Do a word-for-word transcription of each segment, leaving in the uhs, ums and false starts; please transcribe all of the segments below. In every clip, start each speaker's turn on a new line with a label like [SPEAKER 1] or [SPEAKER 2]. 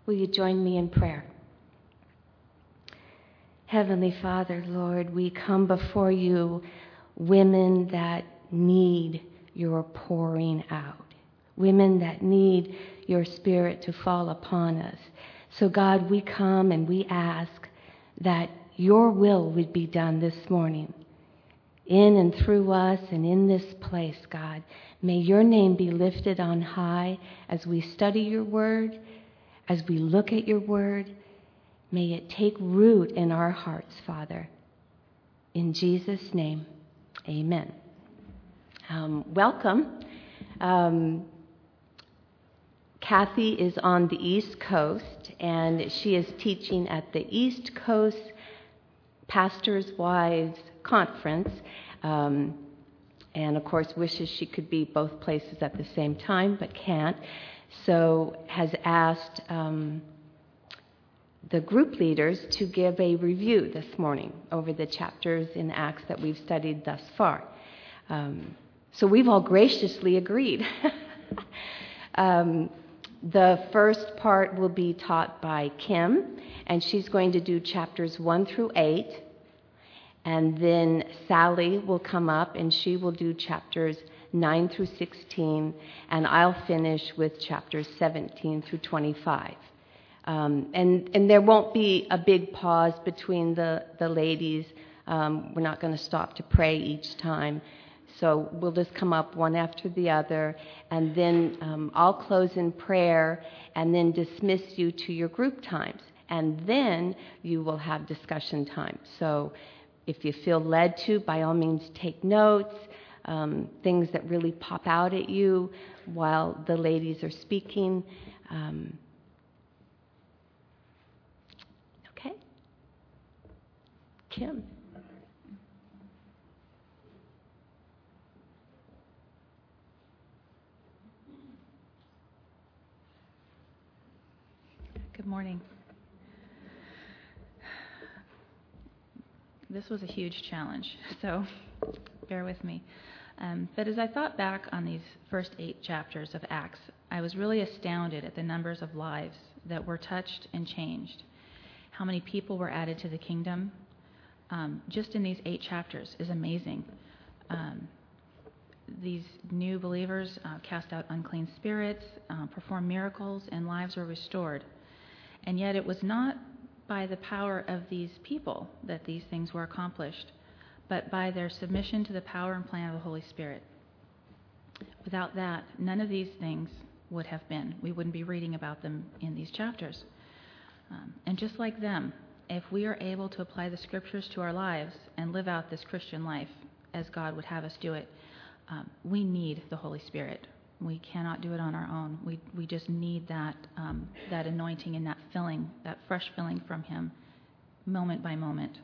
[SPEAKER 1] Will you join me in prayer? Heavenly Father, Lord, we come before you, women that need your pouring out, women that need your Spirit to fall upon us. So God, we come and we ask that your will would be done this morning in and through us and in this place, God. May your name be lifted on high as we study your word, as we look at your word. May it take root in our hearts, Father. In Jesus' name, amen. Um, welcome. Um, Kathy is on the East Coast, and she is teaching at the East Coast Pastors' Wives Conference, um, and of course wishes she could be both places at the same time, but can't. So has asked um, the group leaders to give a review this morning over the chapters in Acts that we've studied thus far. Um, so we've all graciously agreed. um, the first part will be taught by Kim, and she's going to do chapters one through eight. And then Sally will come up, and she will do chapters nine through sixteen, and I'll finish with chapters seventeen through twenty-five. Um, and, and there won't be a big pause between the, the ladies. Um, we're not going to stop to pray each time. So we'll just come up one after the other, and then um, I'll close in prayer and then dismiss you to your group times. And then you will have discussion time. So if you feel led to, by all means, take notes, um, things that really pop out at you while the ladies are speaking. Um, okay. Kim.
[SPEAKER 2] Good morning. This was a huge challenge, so bear with me. Um, but as I thought back on these first eight chapters of Acts, I was really astounded at the numbers of lives that were touched and changed. How many people were added to the kingdom um, just in these eight chapters is amazing. Um, these new believers uh, cast out unclean spirits, uh, performed miracles, and lives were restored. And yet it was not by the power of these people that these things were accomplished, but by their submission to the power and plan of the Holy Spirit. Without that, none of these things would have been. We wouldn't be reading about them in these chapters. Um, and just like them, if we are able to apply the Scriptures to our lives and live out this Christian life as God would have us do it, um, we need the Holy Spirit. We cannot do it on our own. We we just need that um, that anointing and that filling, that fresh filling from Him, moment by moment.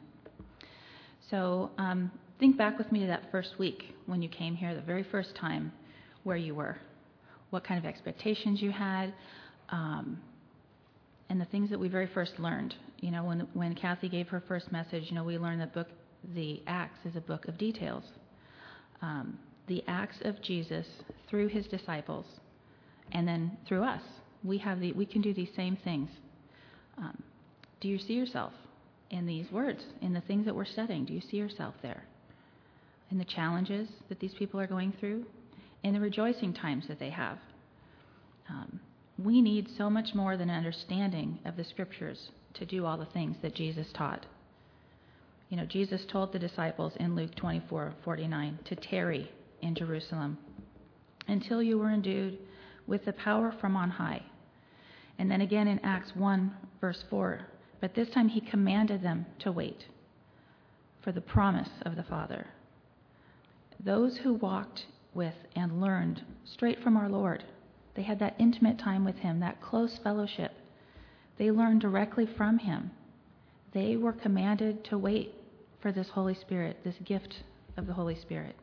[SPEAKER 2] So um, think back with me to that first week when you came here, the very first time, where you were, what kind of expectations you had, um, and the things that we very first learned. You know, when when Kathy gave her first message, you know, we learned that book, the Acts, is a book of details. Um, the acts of Jesus through his disciples, and then through us. We have the we can do these same things. Um, do you see yourself in these words, in the things that we're studying? Do you see yourself there? In the challenges that these people are going through, in the rejoicing times that they have. Um, we need so much more than an understanding of the Scriptures to do all the things that Jesus taught. You know, Jesus told the disciples in Luke twenty-four forty-nine to tarry in Jerusalem until you were endued with the power from on high. And then again in Acts one, verse four, but this time he commanded them to wait for the promise of the Father. Those who walked with and learned straight from our Lord, they had that intimate time with him, that close fellowship. They learned directly from him. They were commanded to wait for this Holy Spirit, this gift of the Holy Spirit.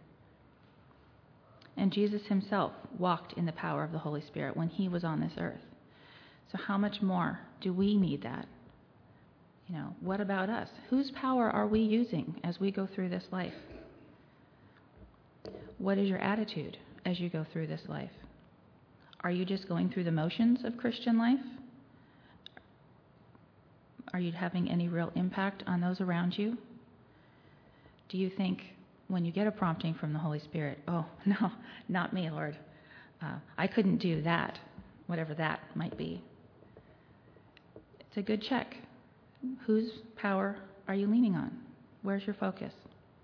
[SPEAKER 2] And Jesus himself walked in the power of the Holy Spirit when he was on this earth. So how much more do we need that? You know, what about us? Whose power are we using as we go through this life? What is your attitude as you go through this life? Are you just going through the motions of Christian life? Are you having any real impact on those around you? Do you think when you get a prompting from the Holy Spirit, oh, no, not me, Lord. Uh, I couldn't do that, whatever that might be. It's a good check. Whose power are you leaning on? Where's your focus?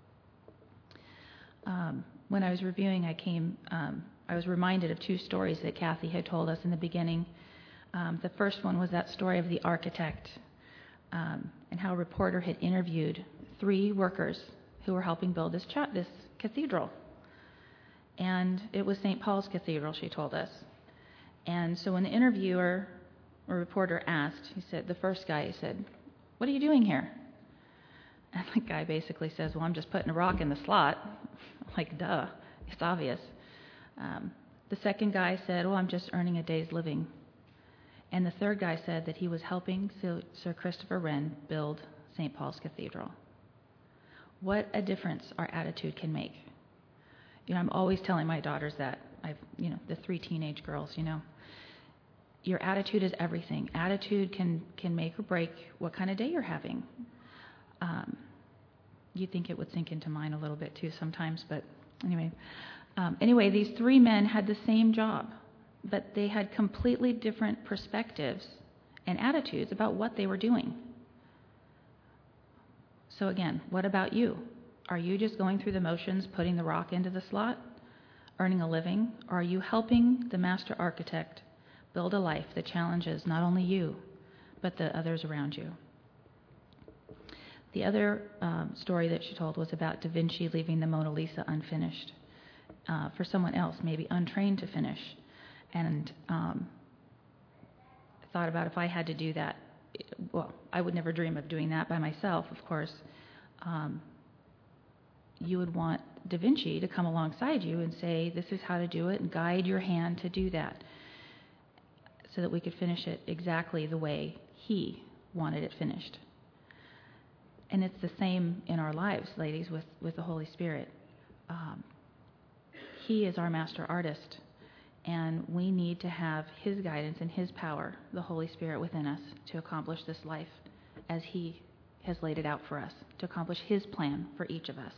[SPEAKER 2] Um, when I was reviewing, I came, um, I was reminded of two stories that Kathy had told us in the beginning. Um, the first one was that story of the architect um, and how a reporter had interviewed three workers who were helping build this, cha- this cathedral. And it was Saint Paul's Cathedral, she told us. And so when the interviewer or reporter asked, he said, the first guy, he said, "What are you doing here?" And the guy basically says, "Well, I'm just putting a rock in the slot." Like, duh, it's obvious. Um, the second guy said, "Well, I'm just earning a day's living." And the third guy said that he was helping Sir Christopher Wren build Saint Paul's Cathedral. What a difference our attitude can make. You know, I'm always telling my daughters that. I've, you know, the three teenage girls, you know. Your attitude is everything. Attitude can, can make or break what kind of day you're having. Um, you think it would sink into mine a little bit too sometimes, but anyway. Um, anyway, these three men had the same job, but they had completely different perspectives and attitudes about what they were doing. So again, what about you? Are you just going through the motions, putting the rock into the slot, earning a living? Or are you helping the master architect build a life that challenges not only you, but the others around you? The other um, story that she told was about Da Vinci leaving the Mona Lisa unfinished uh, for someone else, maybe untrained to finish. And um, I thought about if I had to do that, well, I would never dream of doing that by myself, of course. Um, you would want Da Vinci to come alongside you and say, this is how to do it, and guide your hand to do that, so that we could finish it exactly the way he wanted it finished. And it's the same in our lives, ladies, with, with the Holy Spirit. Um, he is our master artist, and we need to have his guidance and his power, the Holy Spirit within us, to accomplish this life as he has laid it out for us, to accomplish his plan for each of us.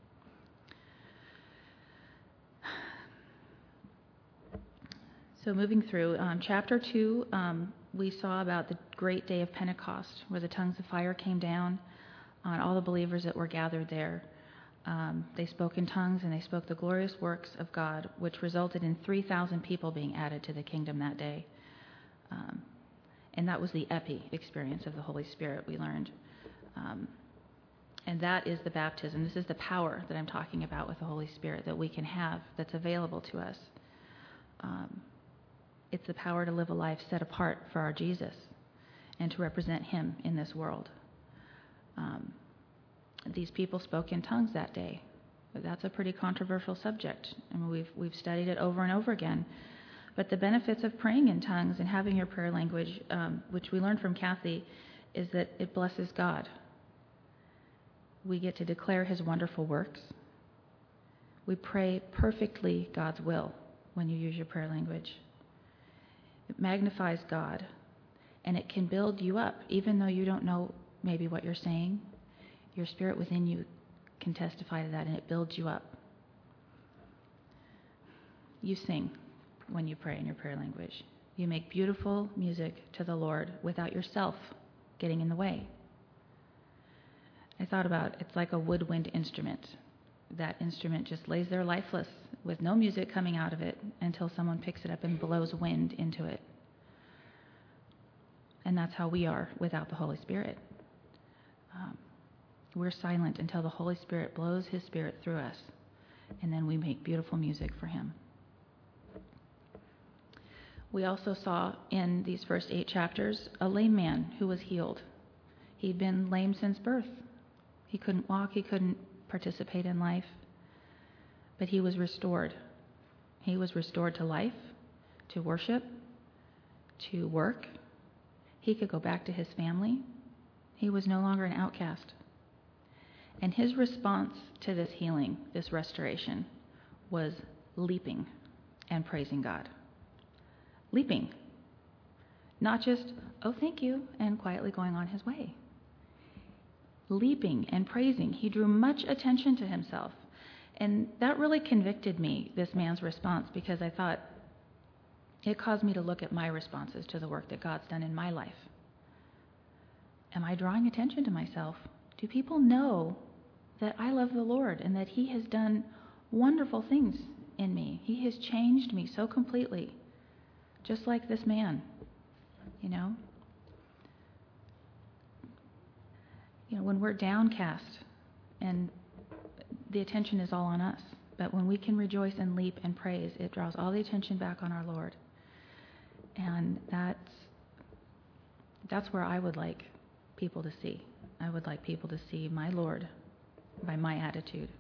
[SPEAKER 2] So moving through, um, chapter two, um, we saw about the great day of Pentecost, where the tongues of fire came down on all the believers that were gathered there. Um, they spoke in tongues, and they spoke the glorious works of God, which resulted in three thousand people being added to the kingdom that day. Um, and that was the epi experience of the Holy Spirit, we learned. Um, and that is the baptism. This is the power that I'm talking about with the Holy Spirit that we can have, that's available to us. Um, it's the power to live a life set apart for our Jesus and to represent him in this world. Um, these people spoke in tongues that day. But that's a pretty controversial subject. I mean, we've we've studied it over and over again. But the benefits of praying in tongues and having your prayer language, um, which we learned from Kathy, is that it blesses God. We get to declare his wonderful works. We pray perfectly God's will when you use your prayer language. It magnifies God, and it can build you up, even though you don't know maybe what you're saying. Your spirit within you can testify to that, and it builds you up. You sing when you pray in your prayer language. You make beautiful music to the Lord without yourself getting in the way. I thought about it's like a woodwind instrument. That instrument just lays there lifeless with no music coming out of it until someone picks it up and blows wind into it. And that's how we are without the Holy Spirit. Um, we're silent until the Holy Spirit blows his spirit through us, and then we make beautiful music for him. We also saw in these first eight chapters a lame man who was healed. He'd been lame since birth. He couldn't walk, he couldn't participate in life, but he was restored. He was restored to life, to worship, to work. He could go back to his family. He was no longer an outcast. And his response to this healing, this restoration, was leaping and praising God. Leaping. Not just, oh, thank you, and quietly going on his way. Leaping and praising. He drew much attention to himself. And that really convicted me, this man's response, because I thought it caused me to look at my responses to the work that God's done in my life. Am I drawing attention to myself? Do people know that I love the Lord and that he has done wonderful things in me? He has changed me so completely, just like this man, you know? You know, when we're downcast and the attention is all on us, but when we can rejoice and leap and praise, it draws all the attention back on our Lord. And that's that's where I would like people to see. I would like people to see my Lord by my attitude.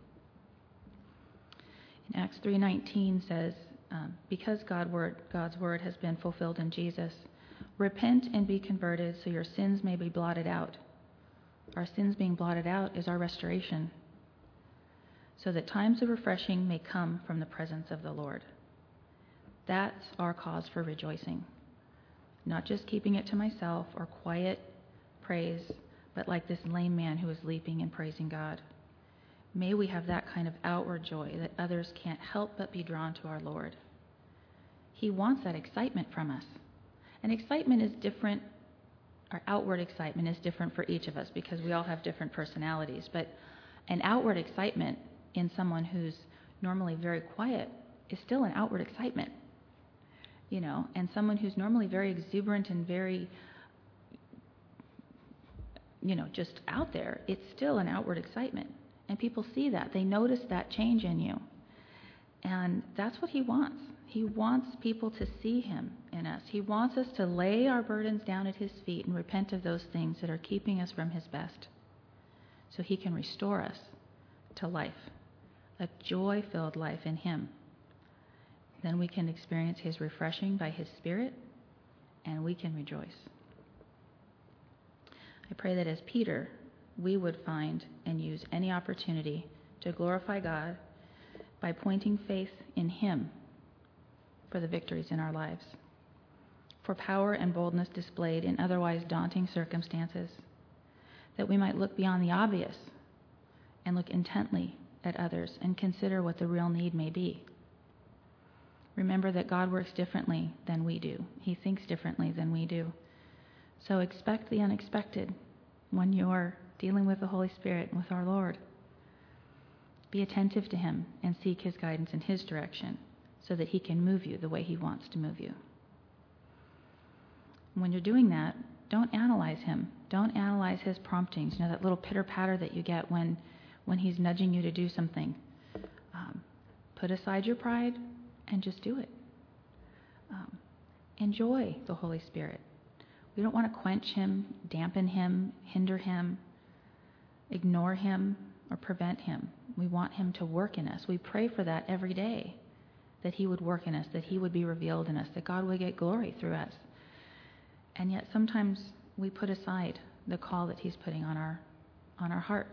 [SPEAKER 2] In Acts three nineteen says, um, because God word, God's word has been fulfilled in Jesus, repent and be converted so your sins may be blotted out. Our sins being blotted out is our restoration, so that times of refreshing may come from the presence of the Lord. That's our cause for rejoicing. Not just keeping it to myself or quiet praise, but like this lame man who is leaping and praising God. May we have that kind of outward joy that others can't help but be drawn to our Lord. He wants that excitement from us. And excitement is different, our outward excitement is different for each of us because we all have different personalities. But an outward excitement in someone who's normally very quiet is still an outward excitement. You know, and someone who's normally very exuberant and very, you know, just out there, it's still an outward excitement. And people see that. They notice that change in you. And that's what he wants. He wants people to see him in us. He wants us to lay our burdens down at his feet and repent of those things that are keeping us from his best, so he can restore us to life, a joy-filled life in him. Then we can experience his refreshing by his Spirit, and we can rejoice. I pray that as Peter, we would find and use any opportunity to glorify God by pointing faith in him for the victories in our lives, for power and boldness displayed in otherwise daunting circumstances, that we might look beyond the obvious and look intently at others and consider what the real need may be. Remember that God works differently than we do. He thinks differently than we do. So expect the unexpected when you're dealing with the Holy Spirit and with our Lord. Be attentive to him and seek his guidance in his direction so that he can move you the way he wants to move you. When you're doing that, don't analyze him. Don't analyze his promptings. You know, that little pitter-patter that you get when, when he's nudging you to do something. Um, put aside your pride and just do it. Um, enjoy the Holy Spirit. We don't want to quench him, dampen him, hinder him, ignore him, or prevent him. We want him to work in us. We pray for that every day, that he would work in us, that he would be revealed in us, that God would get glory through us. And yet sometimes we put aside the call that he's putting on our on our heart.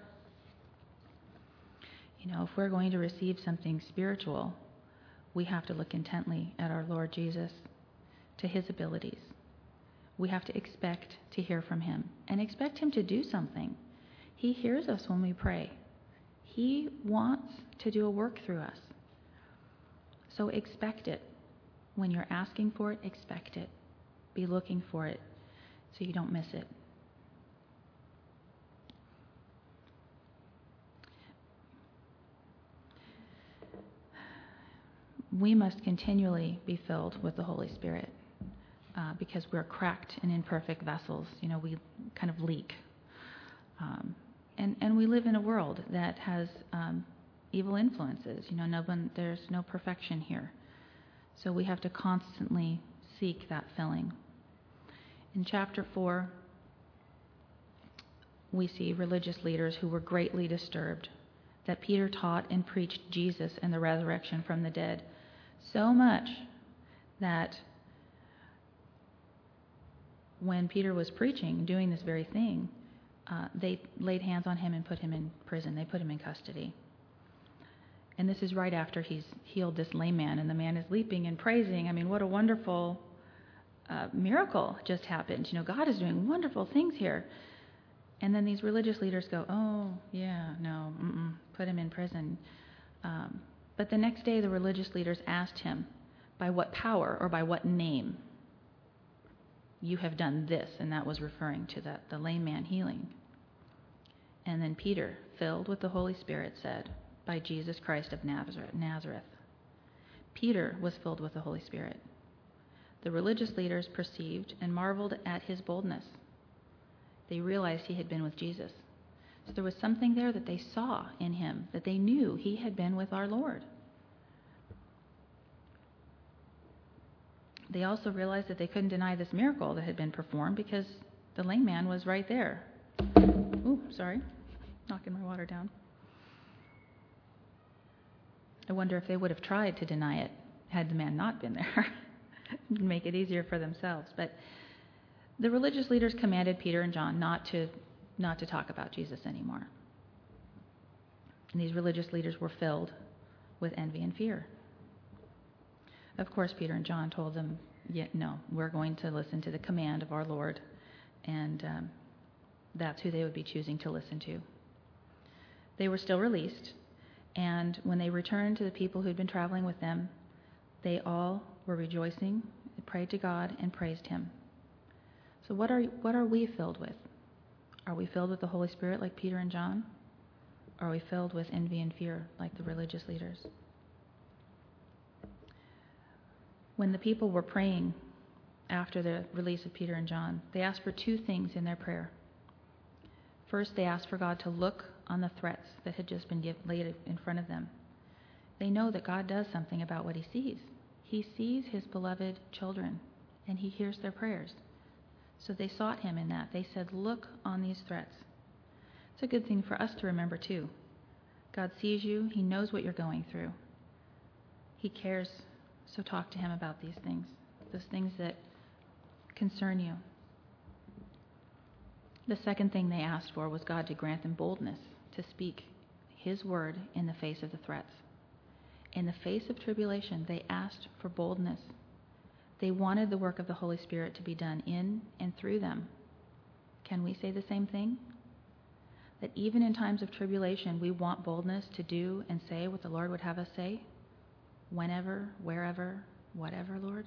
[SPEAKER 2] You know, if we're going to receive something spiritual, we have to look intently at our Lord Jesus, to his abilities. We have to expect to hear from him and expect him to do something. He hears us when we pray. He wants to do a work through us. So expect it. When you're asking for it, expect it. Be looking for it so you don't miss it. We must continually be filled with the Holy Spirit uh, because we're cracked and imperfect vessels. You know, we kind of leak. Um, and, and we live in a world that has um, evil influences. You know, no one, there's no perfection here. So we have to constantly seek that filling. In chapter four, we see religious leaders who were greatly disturbed that Peter taught and preached Jesus and the resurrection from the dead so much that when Peter was preaching, doing this very thing, uh, they laid hands on him and put him in prison. They put him in custody. And this is right after he's healed this lame man, and the man is leaping and praising. I mean, what a wonderful a miracle just happened. You know, God is doing wonderful things here. And then these religious leaders go, oh, yeah, no, mm-mm, put him in prison. Um, but the next day, the religious leaders asked him, by what power or by what name you have done this? And that was referring to that, the lame man healing. And then Peter, filled with the Holy Spirit, said, by Jesus Christ of Nazareth. Nazareth. Peter was filled with the Holy Spirit. The religious leaders perceived and marveled at his boldness. They realized he had been with Jesus. So there was something there that they saw in him, that they knew he had been with our Lord. They also realized that they couldn't deny this miracle that had been performed because the lame man was right there. Ooh, sorry, knocking my water down. I wonder if they would have tried to deny it had the man not been there. Make it easier for themselves. But the religious leaders commanded Peter and John not to not to talk about Jesus anymore. And these religious leaders were filled with envy and fear. Of course, Peter and John told them, yeah, no, we're going to listen to the command of our Lord. And um, that's who they would be choosing to listen to. They were still released. And when they returned to the people who'd been traveling with them, they all were rejoicing, prayed to God, and praised him. So what are what are we filled with? Are we filled with the Holy Spirit like Peter and John? Or are we filled with envy and fear like the religious leaders? When the people were praying after the release of Peter and John, they asked for two things in their prayer. First, they asked for God to look on the threats that had just been give, laid in front of them. They know that God does something about what he sees. He sees his beloved children, and he hears their prayers. So they sought him in that. They said, look on these threats. It's a good thing for us to remember, too. God sees you. He knows what you're going through. He cares. So talk to him about these things, those things that concern you. The second thing they asked for was God to grant them boldness to speak his word in the face of the threats. In the face of tribulation, they asked for boldness. They wanted the work of the Holy Spirit to be done in and through them. Can we say the same thing? That even in times of tribulation, we want boldness to do and say what the Lord would have us say? Whenever, wherever, whatever, Lord?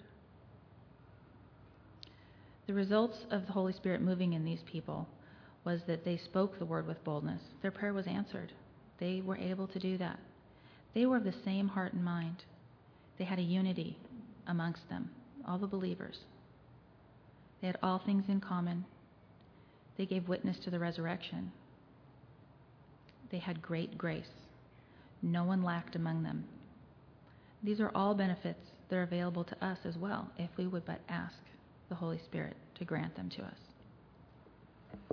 [SPEAKER 2] The results of the Holy Spirit moving in these people was that they spoke the word with boldness. Their prayer was answered. They were able to do that. They were of the same heart and mind. They had a unity amongst them, all the believers. They had all things in common. They gave witness to the resurrection. They had great grace. No one lacked among them. These are all benefits that are available to us as well, if we would but ask the Holy Spirit to grant them to us.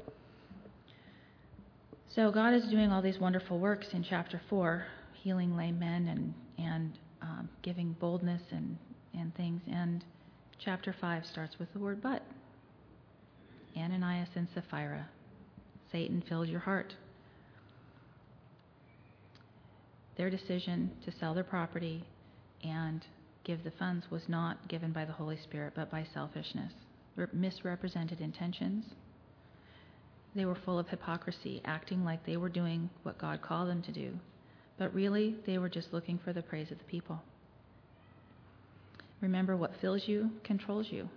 [SPEAKER 2] So God is doing all these wonderful works in chapter four, healing lame men and, and um, giving boldness and, and things. And chapter five starts with the word but. Ananias and Sapphira, Satan filled your heart. Their decision to sell their property and give the funds was not given by the Holy Spirit, but by selfishness, misrepresented intentions. They were full of hypocrisy, acting like they were doing what God called them to do, but really they were just looking for the praise of the people. Remember, what fills you controls you.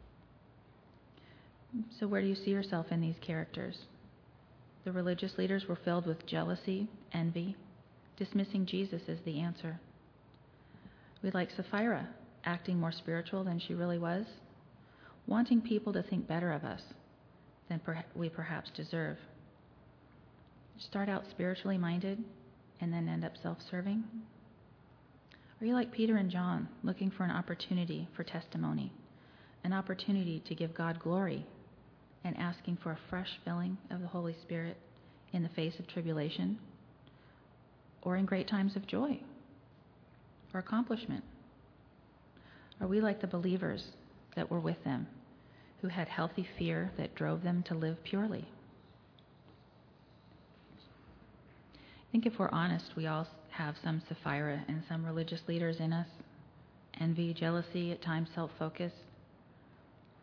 [SPEAKER 2] So where do you see yourself in these characters? The religious leaders were filled with jealousy, envy, dismissing Jesus as the answer. We like Sapphira, acting more spiritual than she really was, wanting people to think better of us than per- we perhaps deserve. Start out spiritually minded and then end up self-serving? Are you like Peter and John, looking for an opportunity for testimony, an opportunity to give God glory, and asking for a fresh filling of the Holy Spirit in the face of tribulation, or in great times of joy or accomplishment? Are we like the believers that were with them, who had healthy fear that drove them to live purely? I think if we're honest, we all have some Sapphira and some religious leaders in us. Envy, jealousy, at times self-focus.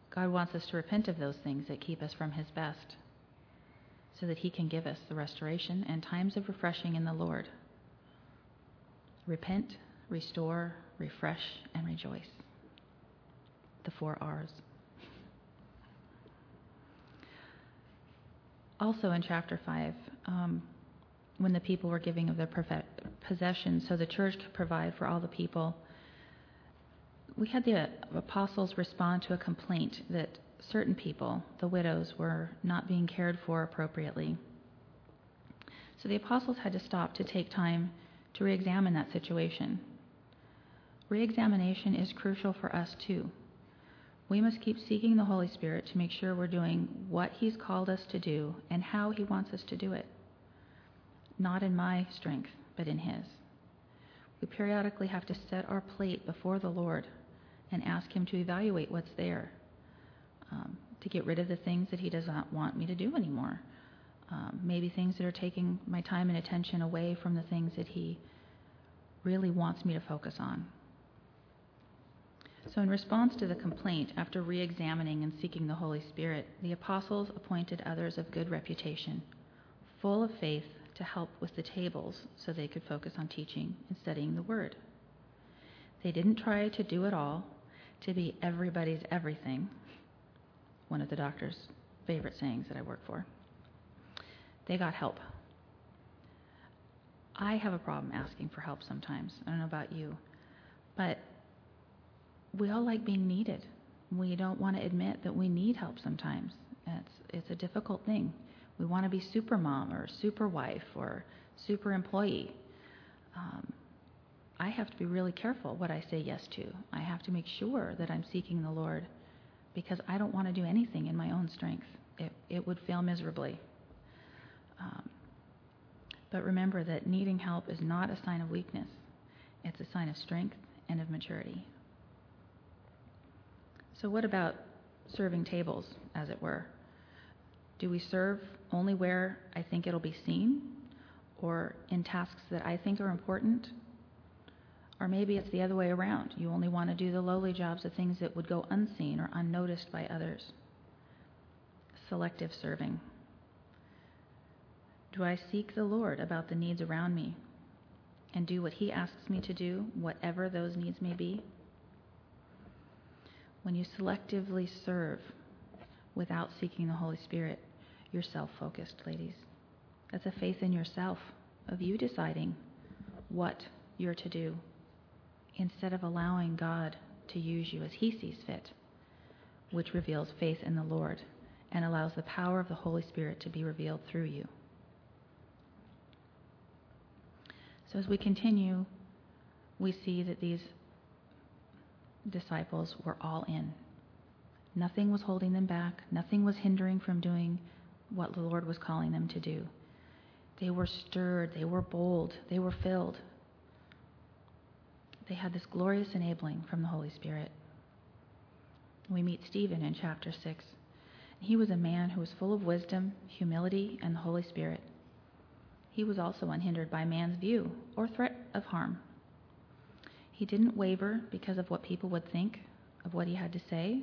[SPEAKER 2] God wants us to repent of those things that keep us from His best, so that He can give us the restoration and times of refreshing in the Lord. Repent, restore, refresh, and rejoice. The four R's. Also in chapter five, um, when the people were giving of their possessions so the church could provide for all the people, we had the apostles respond to a complaint that certain people, the widows, were not being cared for appropriately. So the apostles had to stop to take time to re-examine that situation. Re-examination is crucial for us too. We must keep seeking the Holy Spirit to make sure we're doing what He's called us to do and how He wants us to do it. Not in my strength, but in His. We periodically have to set our plate before the Lord and ask Him to evaluate what's there, um, to get rid of the things that He does not want me to do anymore. Um, maybe things that are taking my time and attention away from the things that He really wants me to focus on. So in response to the complaint, after re-examining and seeking the Holy Spirit, the apostles appointed others of good reputation, full of faith, to help with the tables so they could focus on teaching and studying the Word. They didn't try to do it all, to be everybody's everything, one of the doctor's favorite sayings that I work for. They got help. I have a problem asking for help sometimes. I don't know about you, but we all like being needed. We don't want to admit that we need help sometimes. It's, it's a difficult thing. We want to be super mom or super wife or super employee. Um, I have to be really careful what I say yes to. I have to make sure that I'm seeking the Lord, because I don't want to do anything in my own strength. It, it would fail miserably. Um, but remember that needing help is not a sign of weakness. It's a sign of strength and of maturity. So what about serving tables, as it were? Do we serve only where I think it'll be seen, or in tasks that I think are important? Or maybe it's the other way around. You only want to do the lowly jobs, the things that would go unseen or unnoticed by others. Selective serving. Do I seek the Lord about the needs around me and do what He asks me to do, whatever those needs may be? When you selectively serve without seeking the Holy Spirit, you're self-focused, ladies. That's a faith in yourself, of you deciding what you're to do, instead of allowing God to use you as He sees fit, which reveals faith in the Lord and allows the power of the Holy Spirit to be revealed through you. So as we continue, we see that these disciples were all in. Nothing was holding them back. Nothing was hindering from doing what the Lord was calling them to do. They were stirred. They were bold. They were filled. They had this glorious enabling from the Holy Spirit. We meet Stephen in chapter six. He was a man who was full of wisdom, humility, and the Holy Spirit. He was also unhindered by man's view or threat of harm. He didn't waver because of what people would think of what he had to say.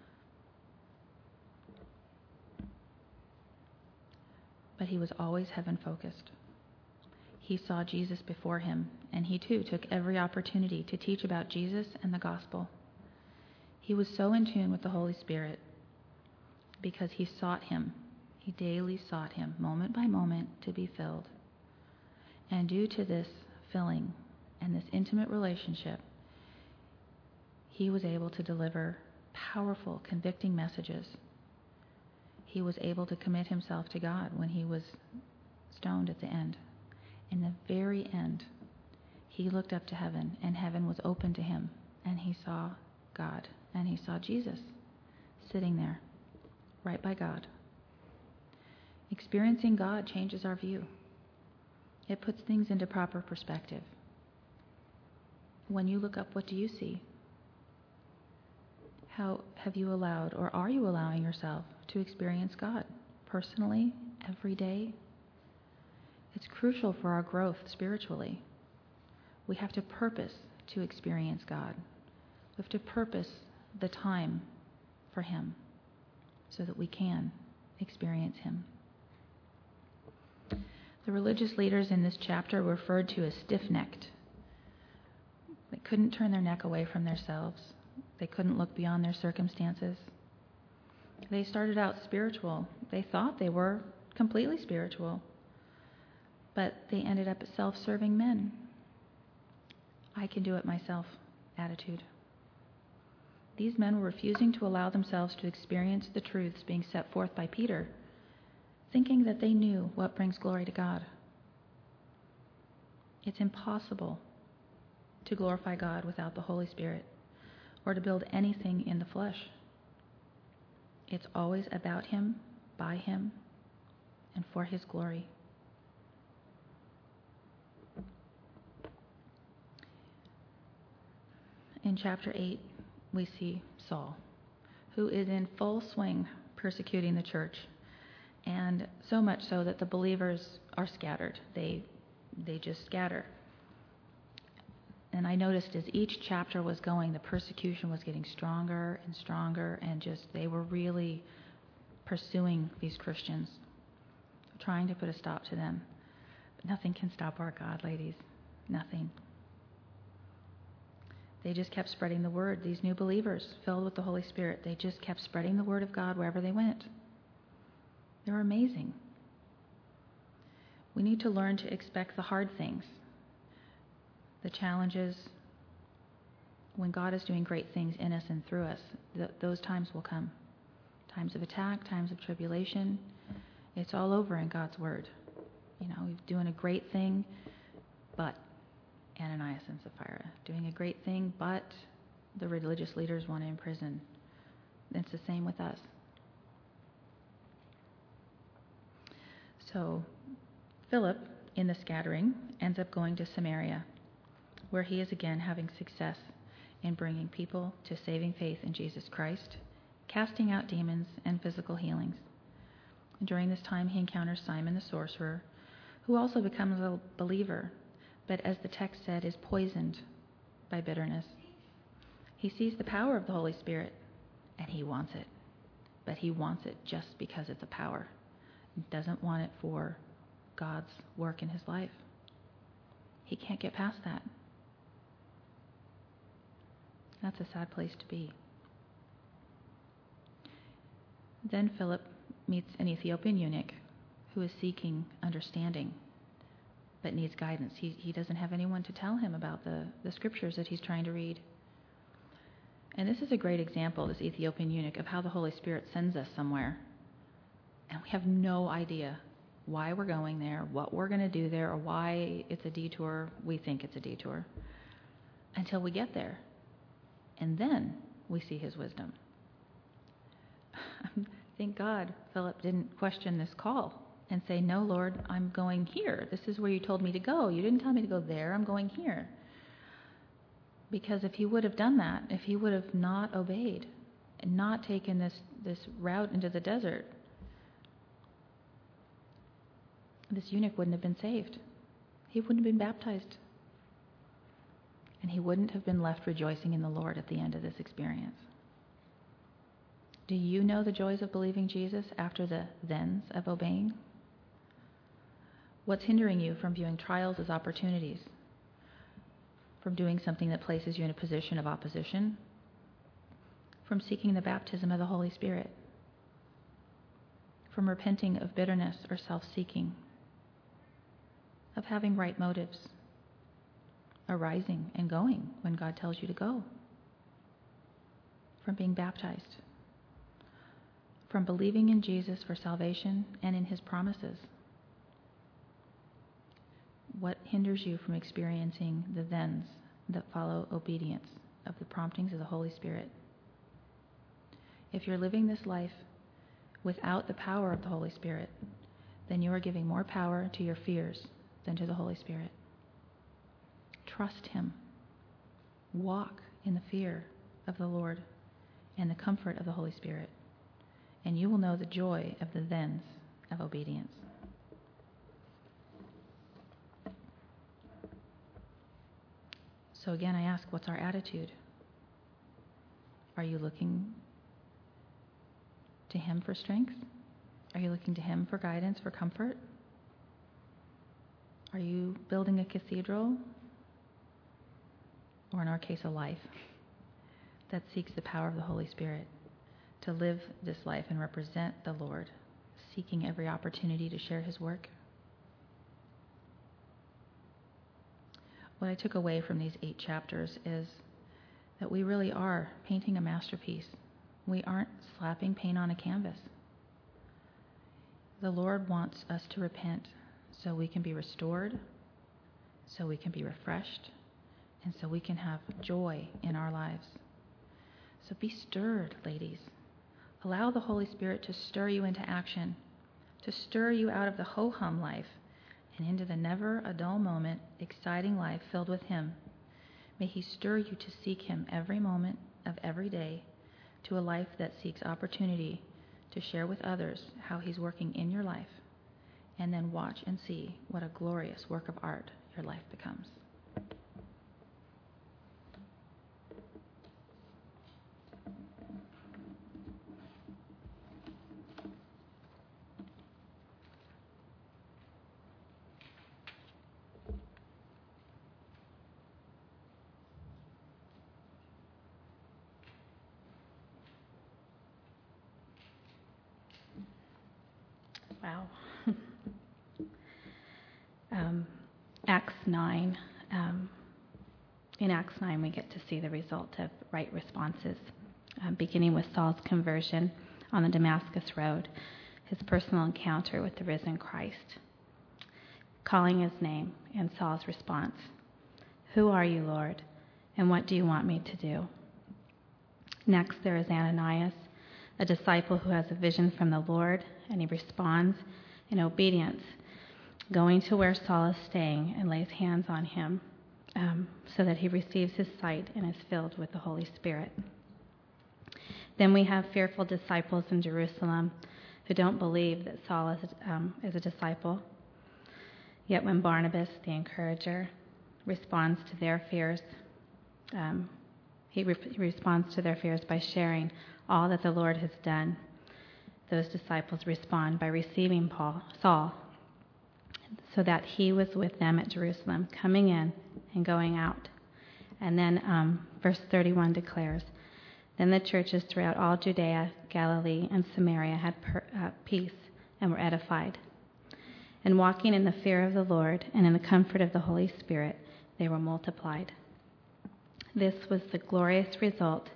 [SPEAKER 2] But he was always heaven-focused. He saw Jesus before him, and he too took every opportunity to teach about Jesus and the gospel. He was so in tune with the Holy Spirit because he sought Him. He daily sought Him, moment by moment, to be filled. And due to this filling and this intimate relationship, he was able to deliver powerful, convicting messages. He was able to commit himself to God when he was stoned at the end. In the very end, he looked up to heaven, and heaven was open to him, and he saw God, and he saw Jesus sitting there, right by God. Experiencing God changes our view. It puts things into proper perspective. When you look up, what do you see? How have you allowed, or are you allowing yourself to experience God personally, every day? It's crucial for our growth spiritually. We have to purpose to experience God. We have to purpose the time for him so that we can experience him. The religious leaders in this chapter were referred to as stiff-necked. They couldn't turn their neck away from themselves. They couldn't look beyond their circumstances. They started out spiritual. They thought they were completely spiritual. But they ended up as self-serving men. I can do it myself attitude. These men were refusing to allow themselves to experience the truths being set forth by Peter, thinking that they knew what brings glory to God. It's impossible to glorify God without the Holy Spirit or to build anything in the flesh. It's always about him, by him, and for his glory. In chapter eight, we see Saul, who is in full swing persecuting the church, and so much so that the believers are scattered. They they just scatter. And I noticed as each chapter was going, the persecution was getting stronger and stronger, and just they were really pursuing these Christians, trying to put a stop to them. But nothing can stop our God, ladies. Nothing. They just kept spreading the word. These new believers, filled with the Holy Spirit, they just kept spreading the word of God wherever they went. They were amazing. We need to learn to expect the hard things, the challenges. When God is doing great things in us and through us, th- those times will come. Times of attack, times of tribulation. It's all over in God's word. You know, he's doing a great thing, but Ananias and Sapphira, doing a great thing, but the religious leaders want to imprison. It's the same with us. So Philip, in the scattering, ends up going to Samaria, where he is again having success in bringing people to saving faith in Jesus Christ, casting out demons, and physical healings. And during this time, he encounters Simon the sorcerer, who also becomes a believer, but as the text said, is poisoned by bitterness. He sees the power of the Holy Spirit, and he wants it. But he wants it just because it's a power. He doesn't want it for God's work in his life. He can't get past that. That's a sad place to be. Then Philip meets an Ethiopian eunuch who is seeking understanding, but needs guidance. He, he doesn't have anyone to tell him about the, the scriptures that he's trying to read. And this is a great example, this Ethiopian eunuch, of how the Holy Spirit sends us somewhere. And we have no idea why we're going there, what we're going to do there, or why it's a detour. We think it's a detour until we get there. And then we see his wisdom. Thank God Philip didn't question this call and say, no, Lord, I'm going here. This is where you told me to go. You didn't tell me to go there. I'm going here. Because if he would have done that, if he would have not obeyed and not taken this, this route into the desert, this eunuch wouldn't have been saved. He wouldn't have been baptized. And he wouldn't have been left rejoicing in the Lord at the end of this experience. Do you know the joys of believing Jesus after the thens of obeying? What's hindering you from viewing trials as opportunities? From doing something that places you in a position of opposition? From seeking the baptism of the Holy Spirit? From repenting of bitterness or self-seeking? Of having right motives? Arising and going when God tells you to go? From being baptized? From believing in Jesus for salvation and in his promises? What hinders you from experiencing the thens that follow obedience of the promptings of the Holy Spirit? If you're living this life without the power of the Holy Spirit, then you are giving more power to your fears than to the Holy Spirit. Trust him. Walk in the fear of the Lord and the comfort of the Holy Spirit, and you will know the joy of the thens of obedience. So again, I ask, what's our attitude? Are you looking to him for strength? Are you looking to him for guidance, for comfort? Are you building a cathedral? Or in our case, a life that seeks the power of the Holy Spirit to live this life and represent the Lord, seeking every opportunity to share his work? What I took away from these eight chapters is that we really are painting a masterpiece. We aren't slapping paint on a canvas. The Lord wants us to repent so we can be restored, so we can be refreshed, and so we can have joy in our lives. So be stirred, ladies. Allow the Holy Spirit to stir you into action, to stir you out of the ho-hum life and into the never a dull moment, exciting life filled with him. May he stir you to seek him every moment of every day, to a life that seeks opportunity to share with others how he's working in your life, and then watch and see what a glorious work of art your life becomes.
[SPEAKER 3] Wow. um, Acts nine. Um, in Acts nine, we get to see the result of right responses, um, beginning with Saul's conversion on the Damascus Road, his personal encounter with the risen Christ, calling his name, and Saul's response. Who are you, Lord, and what do you want me to do? Next, there is Ananias, a disciple who has a vision from the Lord, and he responds in obedience, going to where Saul is staying and lays hands on him um, so that he receives his sight and is filled with the Holy Spirit. Then we have fearful disciples in Jerusalem who don't believe that Saul is, um, is a disciple. Yet when Barnabas, the encourager, responds to their fears, um, he, re- he responds to their fears by sharing all that the Lord has done. Those disciples respond by receiving Paul, Saul, so that he was with them at Jerusalem, coming in and going out. And then um, verse thirty-one declares, then the churches throughout all Judea, Galilee, and Samaria had per, uh, peace and were edified. And walking in the fear of the Lord and in the comfort of the Holy Spirit, they were multiplied. This was the glorious result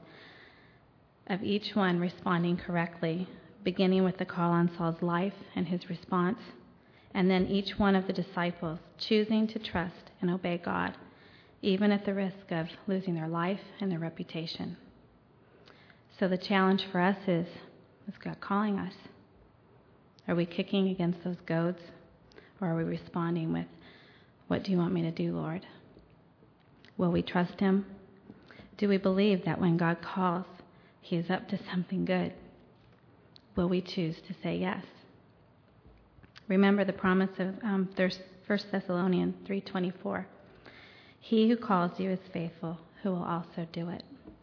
[SPEAKER 3] of each one responding correctly, beginning with the call on Saul's life and his response, and then each one of the disciples choosing to trust and obey God, even at the risk of losing their life and their reputation. So the challenge for us is, is God calling us? Are we kicking against those goads, or are we responding with, what do you want me to do, Lord? Will we trust him? Do we believe that when God calls, he is up to something good? Will we choose to say yes? Remember the promise of um, First Thessalonians three twenty-four. He who calls you is faithful, who will also do it.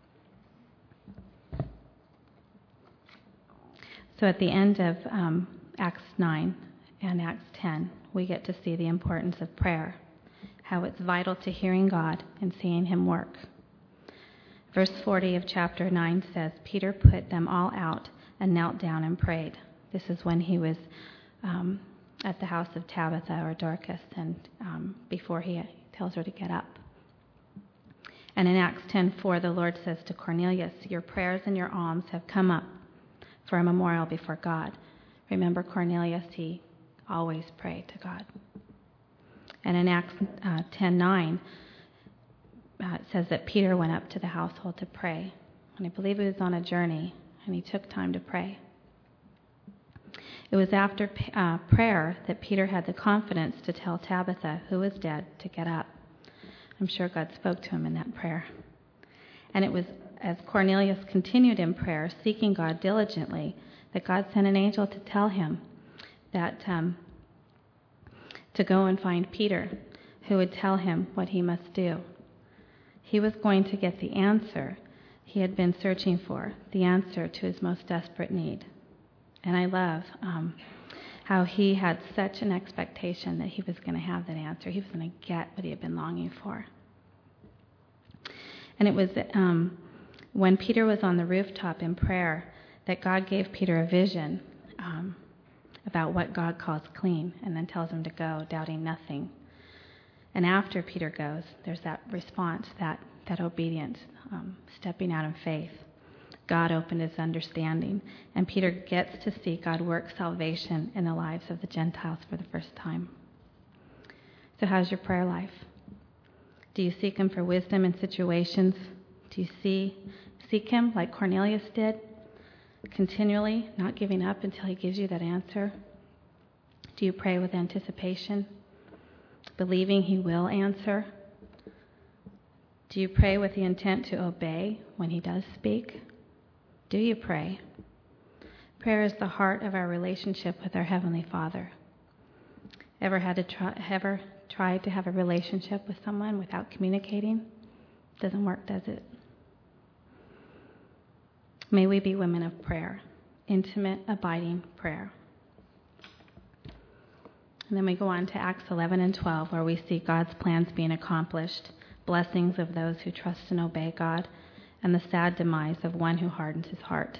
[SPEAKER 3] So at the end of um, Acts nine and Acts ten, we get to see the importance of prayer, how it's vital to hearing God and seeing him work. Verse forty of chapter nine says, Peter put them all out and knelt down and prayed. This is when he was um, at the house of Tabitha or Dorcas, and um, before he tells her to get up. And in Acts ten four, the Lord says to Cornelius, your prayers and your alms have come up for a memorial before God. Remember Cornelius, he always prayed to God. And in Acts uh, ten nine, uh, it says that Peter went up to the household to pray. And I believe he was on a journey, and he took time to pray. It was after uh, prayer that Peter had the confidence to tell Tabitha, who was dead, to get up. I'm sure God spoke to him in that prayer. And it was as Cornelius continued in prayer, seeking God diligently, that God sent an angel to tell him that um, to go and find Peter, who would tell him what he must do. He was going to get the answer he had been searching for, the answer to his most desperate need. And I love um, how he had such an expectation that he was going to have that answer. He was going to get what he had been longing for. And it was um, when Peter was on the rooftop in prayer that God gave Peter a vision um, about what God calls clean, and then tells him to go, doubting nothing. And after Peter goes, there's that response, that, that obedience, um, stepping out in faith. God opened his understanding, and Peter gets to see God work salvation in the lives of the Gentiles for the first time. So how's your prayer life? Do you seek him for wisdom in situations? Do you see, seek him like Cornelius did, continually, not giving up until he gives you that answer? Do you pray with anticipation, believing he will answer? Do you pray with the intent to obey when he does speak? Do you pray? Prayer is the heart of our relationship with our Heavenly Father. Ever had to try, ever tried to have a relationship with someone without communicating? Doesn't work, does it? May we be women of prayer, intimate, abiding prayer. And then we go on to Acts eleven and twelve, where we see God's plans being accomplished, blessings of those who trust and obey God, and the sad demise of one who hardens his heart.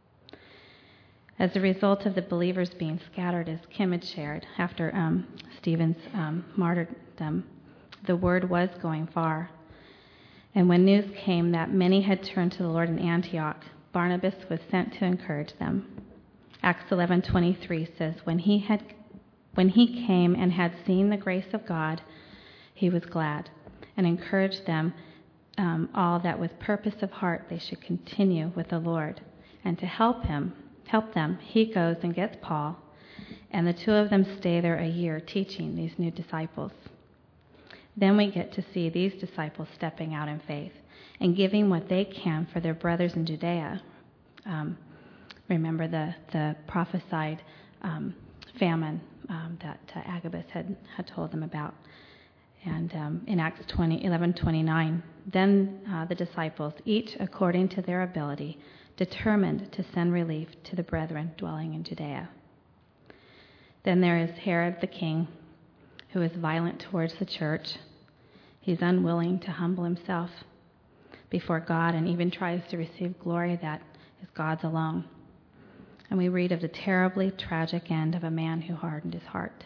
[SPEAKER 3] As a result of the believers being scattered, as Kim had shared, after um, Stephen's um, martyrdom, the word was going far. And when news came that many had turned to the Lord in Antioch, Barnabas was sent to encourage them. Acts eleven twenty-three says, when he had, when he came and had seen the grace of God, he was glad and encouraged them um, all that with purpose of heart they should continue with the Lord. And to help him, help them, he goes and gets Paul, and the two of them stay there a year teaching these new disciples. Then we get to see these disciples stepping out in faith and giving what they can for their brothers in Judea. Um, remember the, the prophesied um, famine um, that uh, Agabus had, had told them about. And um, in Acts eleven twenty-nine, then uh, the disciples, each according to their ability, determined to send relief to the brethren dwelling in Judea. Then there is Herod the king, who is violent towards the church. He's unwilling to humble himself before God and even tries to receive glory that is God's alone. And we read of the terribly tragic end of a man who hardened his heart.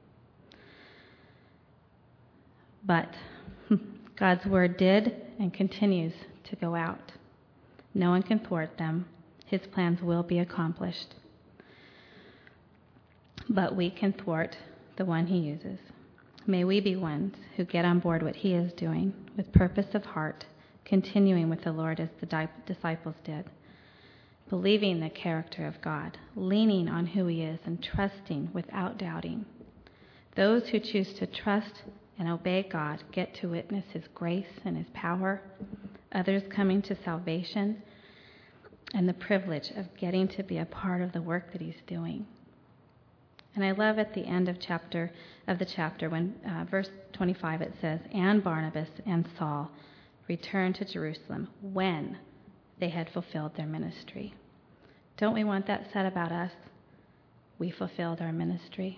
[SPEAKER 3] But God's word did and continues to go out. No one can thwart them. His plans will be accomplished. But we can thwart the one he uses. May we be ones who get on board what he is doing with purpose of heart, continuing with the Lord as the disciples did, believing the character of God, leaning on who he is, and trusting without doubting. Those who choose to trust and obey God get to witness his grace and his power, others coming to salvation, and the privilege of getting to be a part of the work that he's doing. And I love at the end of chapter of the chapter when uh, verse twenty-five it says, and Barnabas and Saul returned to Jerusalem when they had fulfilled their ministry. Don't we want that said about us? We fulfilled our ministry.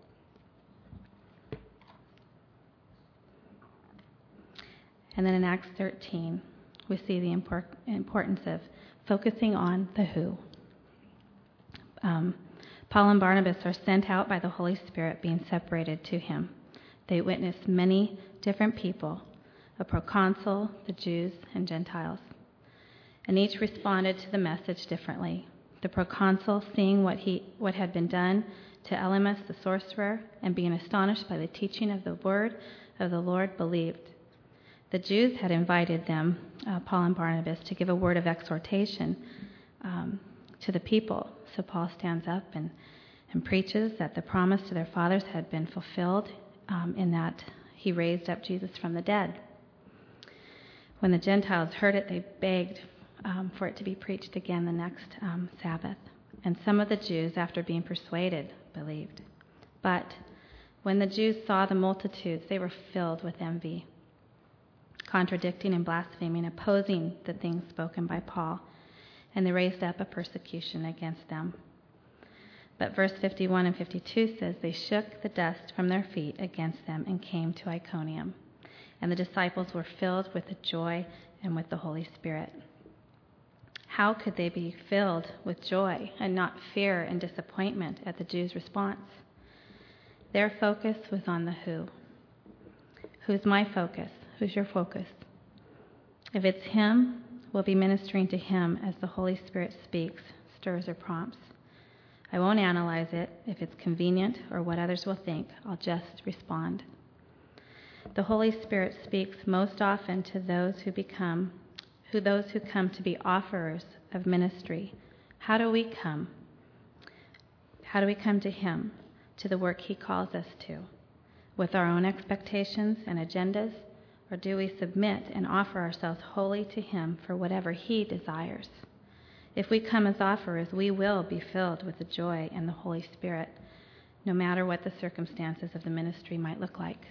[SPEAKER 3] And then in Acts thirteen, we see the import- importance of focusing on the who. Um, Paul and Barnabas are sent out by the Holy Spirit, being separated to him. They witnessed many different people, a proconsul, the Jews, and Gentiles. And each responded to the message differently. The proconsul, seeing what he what had been done to Elymas the sorcerer, and being astonished by the teaching of the word of the Lord, believed. The Jews had invited them, uh, Paul and Barnabas, to give a word of exhortation um, to the people. So Paul stands up and, and preaches that the promise to their fathers had been fulfilled um, in that he raised up Jesus from the dead. When the Gentiles heard it, they begged um, for it to be preached again the next um, Sabbath. And some of the Jews, after being persuaded, believed. But when the Jews saw the multitudes, they were filled with envy, contradicting and blaspheming, opposing the things spoken by Paul. And they raised up a persecution against them. But verse fifty-one and fifty-two says, they shook the dust from their feet against them and came to Iconium. And the disciples were filled with the joy and with the Holy Spirit. How could they be filled with joy and not fear and disappointment at the Jews' response? Their focus was on the who. Who's my focus? Who's your focus? If it's him, we'll be ministering to him as the Holy Spirit speaks, stirs, or prompts. I won't analyze it. If it's convenient or what others will think, I'll just respond. The Holy Spirit speaks most often to those who become, who those who come to be offerers of ministry. How do we come? How do we come to him, to the work he calls us to? With our own expectations and agendas? Or do we submit and offer ourselves wholly to him for whatever he desires? If we come as offerers, we will be filled with the joy and the Holy Spirit, no matter what the circumstances of the ministry might look like.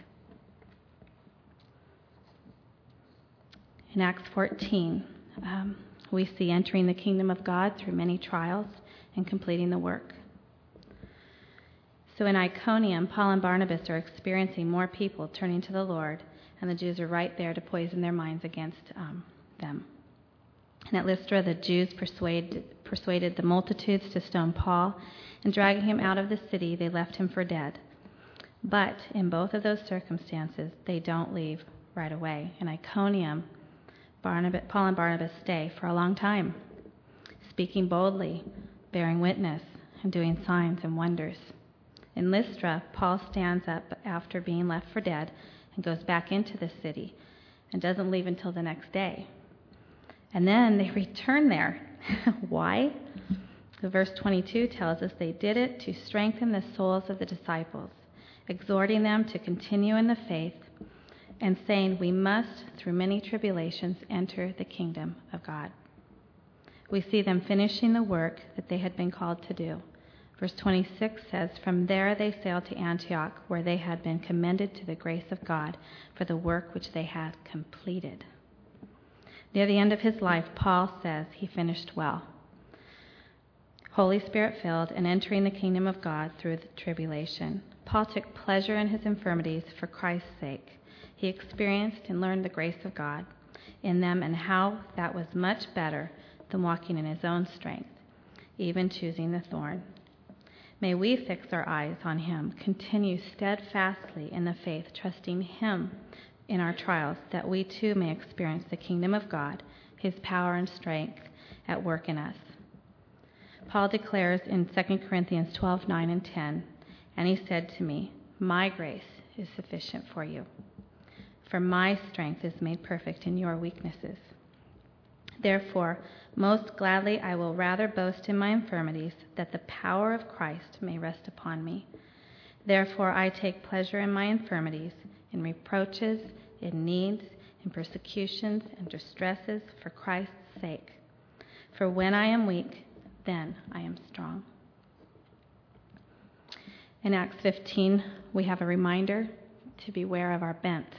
[SPEAKER 3] In Acts fourteen, um, we see entering the kingdom of God through many trials and completing the work. So in Iconium, Paul and Barnabas are experiencing more people turning to the Lord, and the Jews are right there to poison their minds against um, them. And at Lystra, the Jews persuaded, persuaded the multitudes to stone Paul, and dragging him out of the city, they left him for dead. But in both of those circumstances, they don't leave right away. In Iconium, Barnabas, Paul and Barnabas stay for a long time, speaking boldly, bearing witness, and doing signs and wonders. In Lystra, Paul stands up after being left for dead and goes back into the city and doesn't leave until the next day. And then they return there. Why? The verse twenty-two tells us they did it to strengthen the souls of the disciples, exhorting them to continue in the faith and saying, we must, through many tribulations, enter the kingdom of God. We see them finishing the work that they had been called to do. Verse twenty-six says, from there they sailed to Antioch, where they had been commended to the grace of God for the work which they had completed. Near the end of his life, Paul says he finished well, Holy Spirit filled and entering the kingdom of God through the tribulation. Paul took pleasure in his infirmities for Christ's sake. He experienced and learned the grace of God in them and how that was much better than walking in his own strength, even choosing the thorn. May we fix our eyes on him, continue steadfastly in the faith, trusting him in our trials, that we too may experience the kingdom of God, his power and strength at work in us. Paul declares in Second Corinthians twelve, nine and ten, and he said to me, my grace is sufficient for you, for my strength is made perfect in your weaknesses. Therefore, most gladly I will rather boast in my infirmities, that the power of Christ may rest upon me. Therefore I take pleasure in my infirmities, in reproaches, in needs, in persecutions, and distresses for Christ's sake. For when I am weak, then I am strong. In Acts fifteen, we have a reminder to beware of our bents.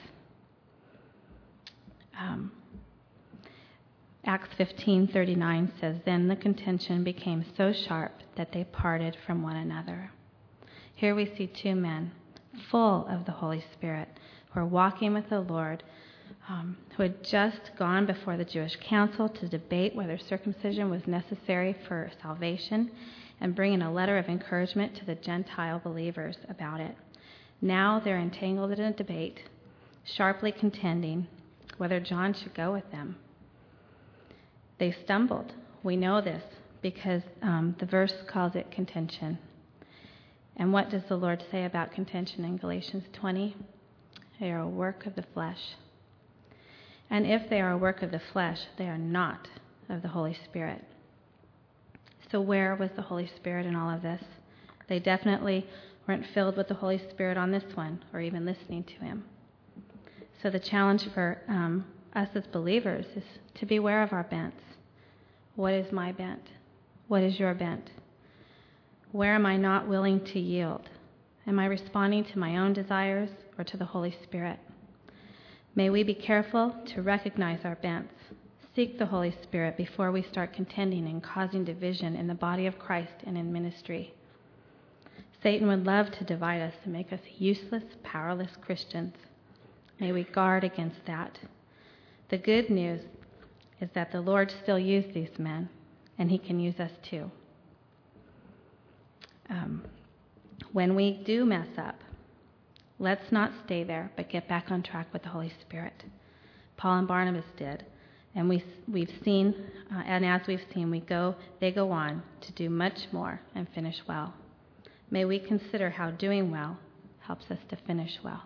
[SPEAKER 3] Um, Acts fifteen thirty-nine says, then the contention became so sharp that they parted from one another. Here we see two men full of the Holy Spirit who are walking with the Lord, um, who had just gone before the Jewish council to debate whether circumcision was necessary for salvation and bringing a letter of encouragement to the Gentile believers about it. Now they're entangled in a debate, sharply contending whether John should go with them. They stumbled. We know this because um, the verse calls it contention. And what does the Lord say about contention in Galatians twenty? They are a work of the flesh. And if they are a work of the flesh, they are not of the Holy Spirit. So where was the Holy Spirit in all of this? They definitely weren't filled with the Holy Spirit on this one, or even listening to him. So the challenge for um, us as believers is to beware of our bents. What is my bent? What is your bent? Where am I not willing to yield? Am I responding to my own desires or to the Holy Spirit? May we be careful to recognize our bents, seek the Holy Spirit before we start contending and causing division in the body of Christ and in ministry. Satan would love to divide us and make us useless, powerless Christians. May we guard against that. The good news is that the Lord still used these men, and he can use us too. Um, when we do mess up, let's not stay there, but get back on track with the Holy Spirit. Paul and Barnabas did, and we, we've seen, uh, and as we've seen, we go, they go on to do much more and finish well. May we consider how doing well helps us to finish well.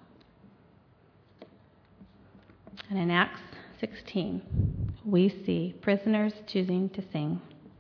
[SPEAKER 3] And in Acts sixteen, we see prisoners choosing to sing.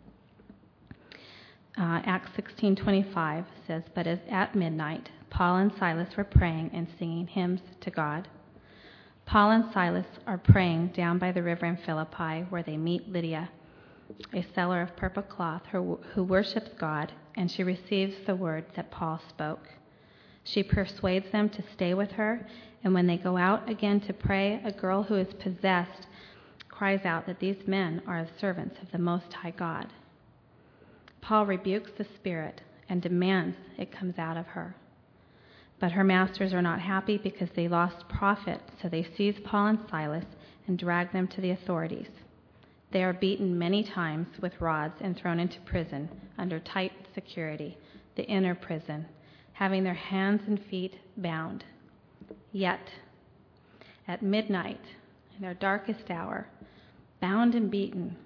[SPEAKER 3] Uh, Acts sixteen twenty-five says, "But as at midnight, Paul and Silas were praying and singing hymns to God." Paul and Silas are praying down by the river in Philippi, where they meet Lydia, a seller of purple cloth who, who worships God, and she receives the word that Paul spoke. She persuades them to stay with her, and when they go out again to pray, a girl who is possessed cries out that these men are servants of the Most High God. Paul rebukes the spirit and demands it comes out of her. But her masters are not happy because they lost profit, so they seize Paul and Silas and drag them to the authorities. They are beaten many times with rods and thrown into prison under tight security, the inner prison, having their hands and feet bound. Yet, at midnight, in their darkest hour, bound and beaten,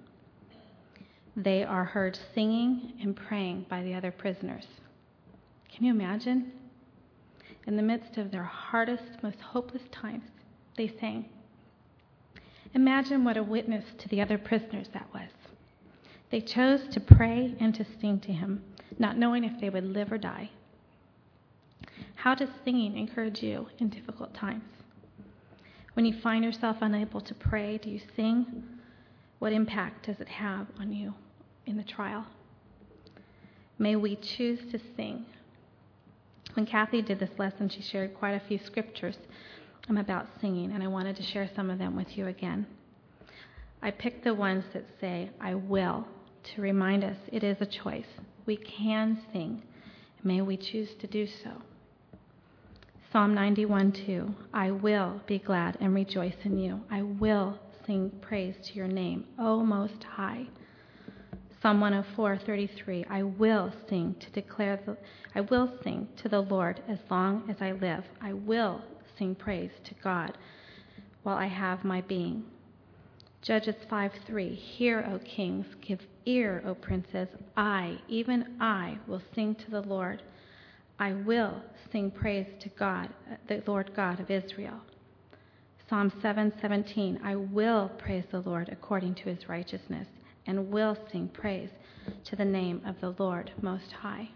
[SPEAKER 3] they are heard singing and praying by the other prisoners. Can you imagine? In the midst of their hardest, most hopeless times, they sang. Imagine what a witness to the other prisoners that was. They chose to pray and to sing to him, not knowing if they would live or die. How does singing encourage you in difficult times? When you find yourself unable to pray, do you sing? What impact does it have on you in the trial? May we choose to sing. When Kathy did this lesson, she shared quite a few scriptures about singing, and I wanted to share some of them with you again. I picked the ones that say, "I will," to remind us it is a choice. We can sing. May we choose to do so. Psalm ninety-one two, "I will be glad and rejoice in you. I will sing praise to your name, O Most High." Psalm one oh four thirty-three, "I will sing to declare the, I will sing to the Lord as long as I live. I will sing praise to God while I have my being." Judges five three, "Hear, O kings, give ear, O princes. I, even I, will sing to the Lord. I will sing praise to God, the Lord God of Israel." Psalm seven seventeen, "I will praise the Lord according to his righteousness, and will sing praise to the name of the Lord Most High."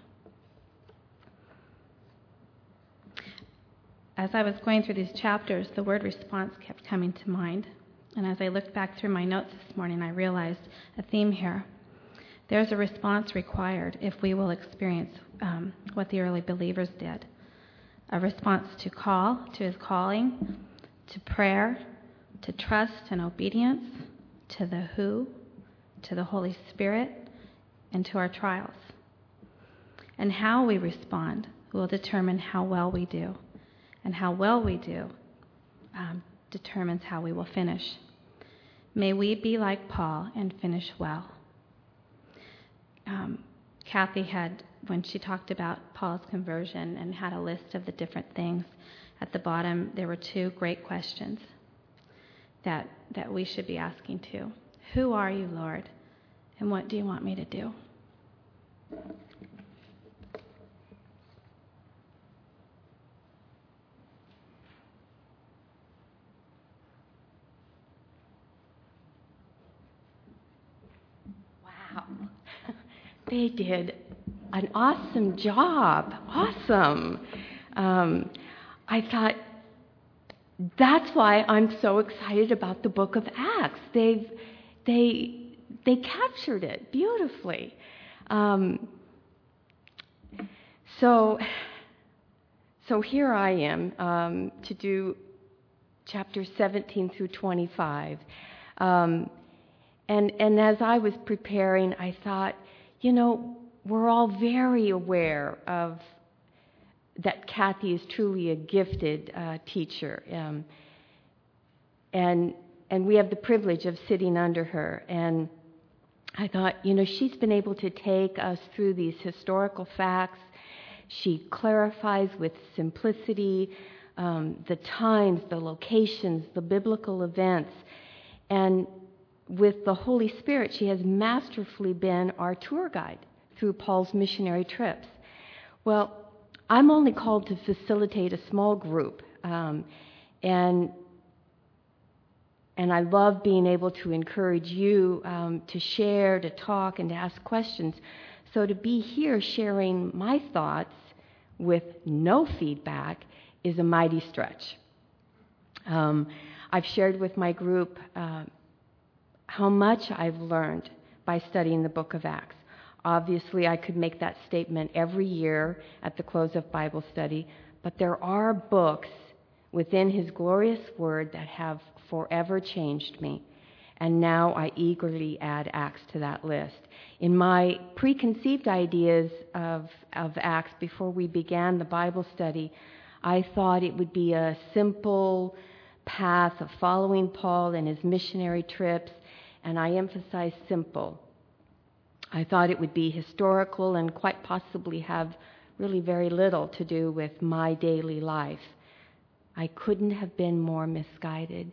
[SPEAKER 3] As I was going through these chapters, the word response kept coming to mind. And as I looked back through my notes this morning, I realized a theme here. There's a response required if we will experience um, what the early believers did. A response to call, to his calling, to prayer, to trust and obedience, to the who, to the Holy Spirit, and to our trials. And how we respond will determine how well we do. And how well we do um, determines how we will finish. May we be like Paul and finish well. Um, Kathy had, when she talked about Paul's conversion and had a list of the different things, at the bottom there were two great questions that, that we should be asking too. Who are you, Lord? And what do you want me to do?
[SPEAKER 1] Wow. They did an awesome job. Awesome. Um, I thought, that's why I'm so excited about the book of Acts. They've, they, they captured it beautifully. Um, so, so here I am um, to do chapters seventeen through twenty-five. Um, and, and as I was preparing, I thought, you know, we're all very aware of that Kathy is truly a gifted uh, teacher. Um, and and we have the privilege of sitting under her. And I thought, you know, she's been able to take us through these historical facts. She clarifies with simplicity um, the times, the locations, the biblical events. And with the Holy Spirit, she has masterfully been our tour guide through Paul's missionary trips. Well, I'm only called to facilitate a small group, um, and and I love being able to encourage you um, to share, to talk, and to ask questions. So to be here sharing my thoughts with no feedback is a mighty stretch. Um, I've shared with my group uh, how much I've learned by studying the book of Acts. Obviously, I could make that statement every year at the close of Bible study, but there are books within His glorious Word that have forever changed me, and now I eagerly add Acts to that list. In my preconceived ideas of, of Acts before we began the Bible study, I thought it would be a simple path of following Paul and his missionary trips, and I emphasize simple. I thought it would be historical and quite possibly have really very little to do with my daily life. I couldn't have been more misguided.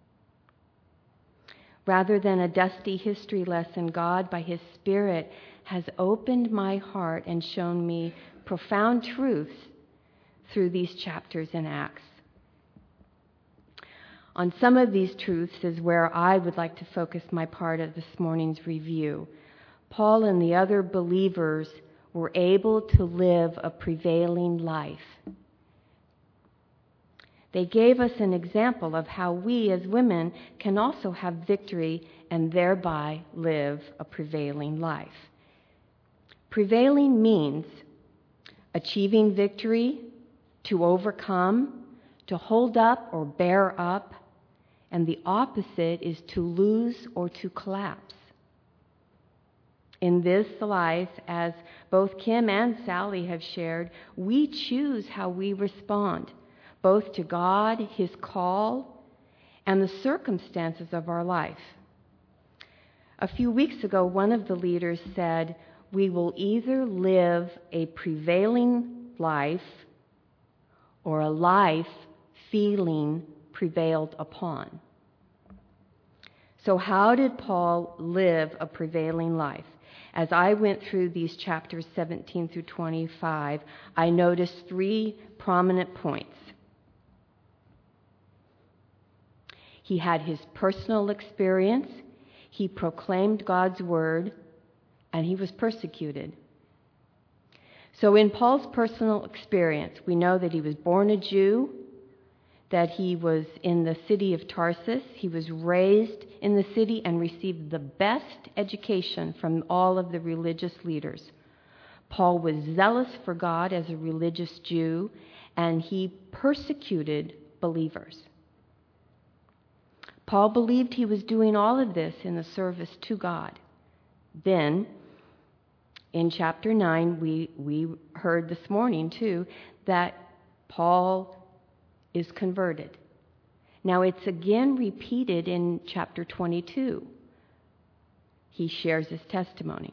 [SPEAKER 1] Rather than a dusty history lesson, God, by His Spirit, has opened my heart and shown me profound truths through these chapters in Acts. On some of these truths is where I would like to focus my part of this morning's review. Paul and the other believers were able to live a prevailing life. They gave us an example of how we as women can also have victory and thereby live a prevailing life. Prevailing means achieving victory, to overcome, to hold up or bear up, and the opposite is to lose or to collapse. In this life, as both Kim and Sally have shared, we choose how we respond, both to God, His call, and the circumstances of our life. A few weeks ago, one of the leaders said, we will either live a prevailing life or a life feeling prevailed upon. So how did Paul live a prevailing life? As I went through these chapters seventeen through twenty-five, I noticed three prominent points. He had his personal experience, he proclaimed God's word, and he was persecuted. So in Paul's personal experience, we know that he was born a Jew, that he was in the city of Tarsus. He was raised in the city and received the best education from all of the religious leaders. Paul was zealous for God as a religious Jew, and he persecuted believers. Paul believed he was doing all of this in the service to God. Then, in chapter nine, we, we heard this morning, too, that Paul is converted. Now, it's again repeated in chapter twenty-two. He shares his testimony.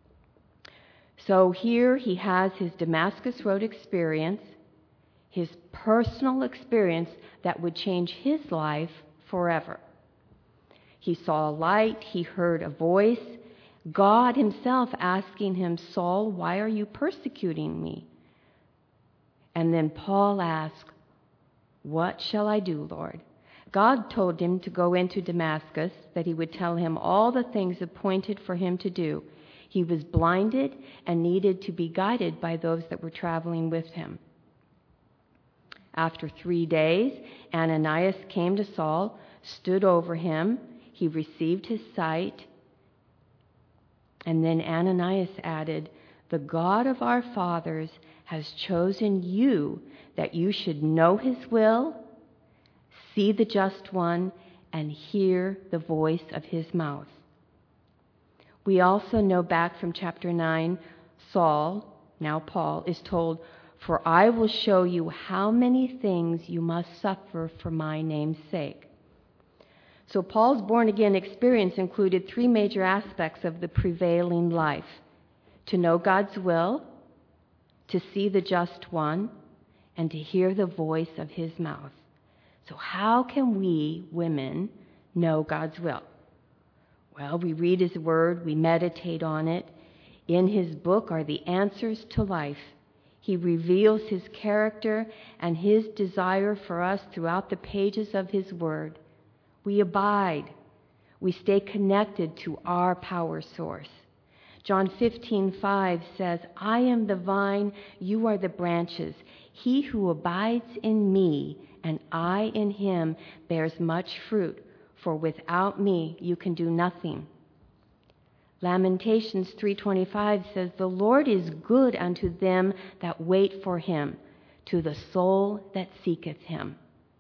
[SPEAKER 1] So here he has his Damascus Road experience, his personal experience that would change his life forever. He saw a light, he heard a voice, God Himself asking him, Saul, why are you persecuting me? And then Paul asked, what shall I do, Lord? God told him to go into Damascus, that He would tell him all the things appointed for him to do. He was blinded and needed to be guided by those that were traveling with him. After three days, Ananias came to Saul, stood over him. He received his sight. And then Ananias added, the God of our fathers has chosen you that you should know His will, see the just one, and hear the voice of His mouth. We also know back from chapter nine, Saul, now Paul, is told, for I will show you how many things you must suffer for my name's sake. So Paul's born-again experience included three major aspects of the prevailing life: to know God's will, to see the just one, and to hear the voice of his mouth. So how can we, women, know God's will? Well, we read his word, we meditate on it. In his book are the answers to life. He reveals his character and his desire for us throughout the pages of his word. We abide. We stay connected to our power source. John fifteen five says, I am the vine, you are the branches. He who abides in me and I in him bears much fruit, for without me you can do nothing. Lamentations three twenty-five says, the Lord is good unto them that wait for him, to the soul that seeketh him.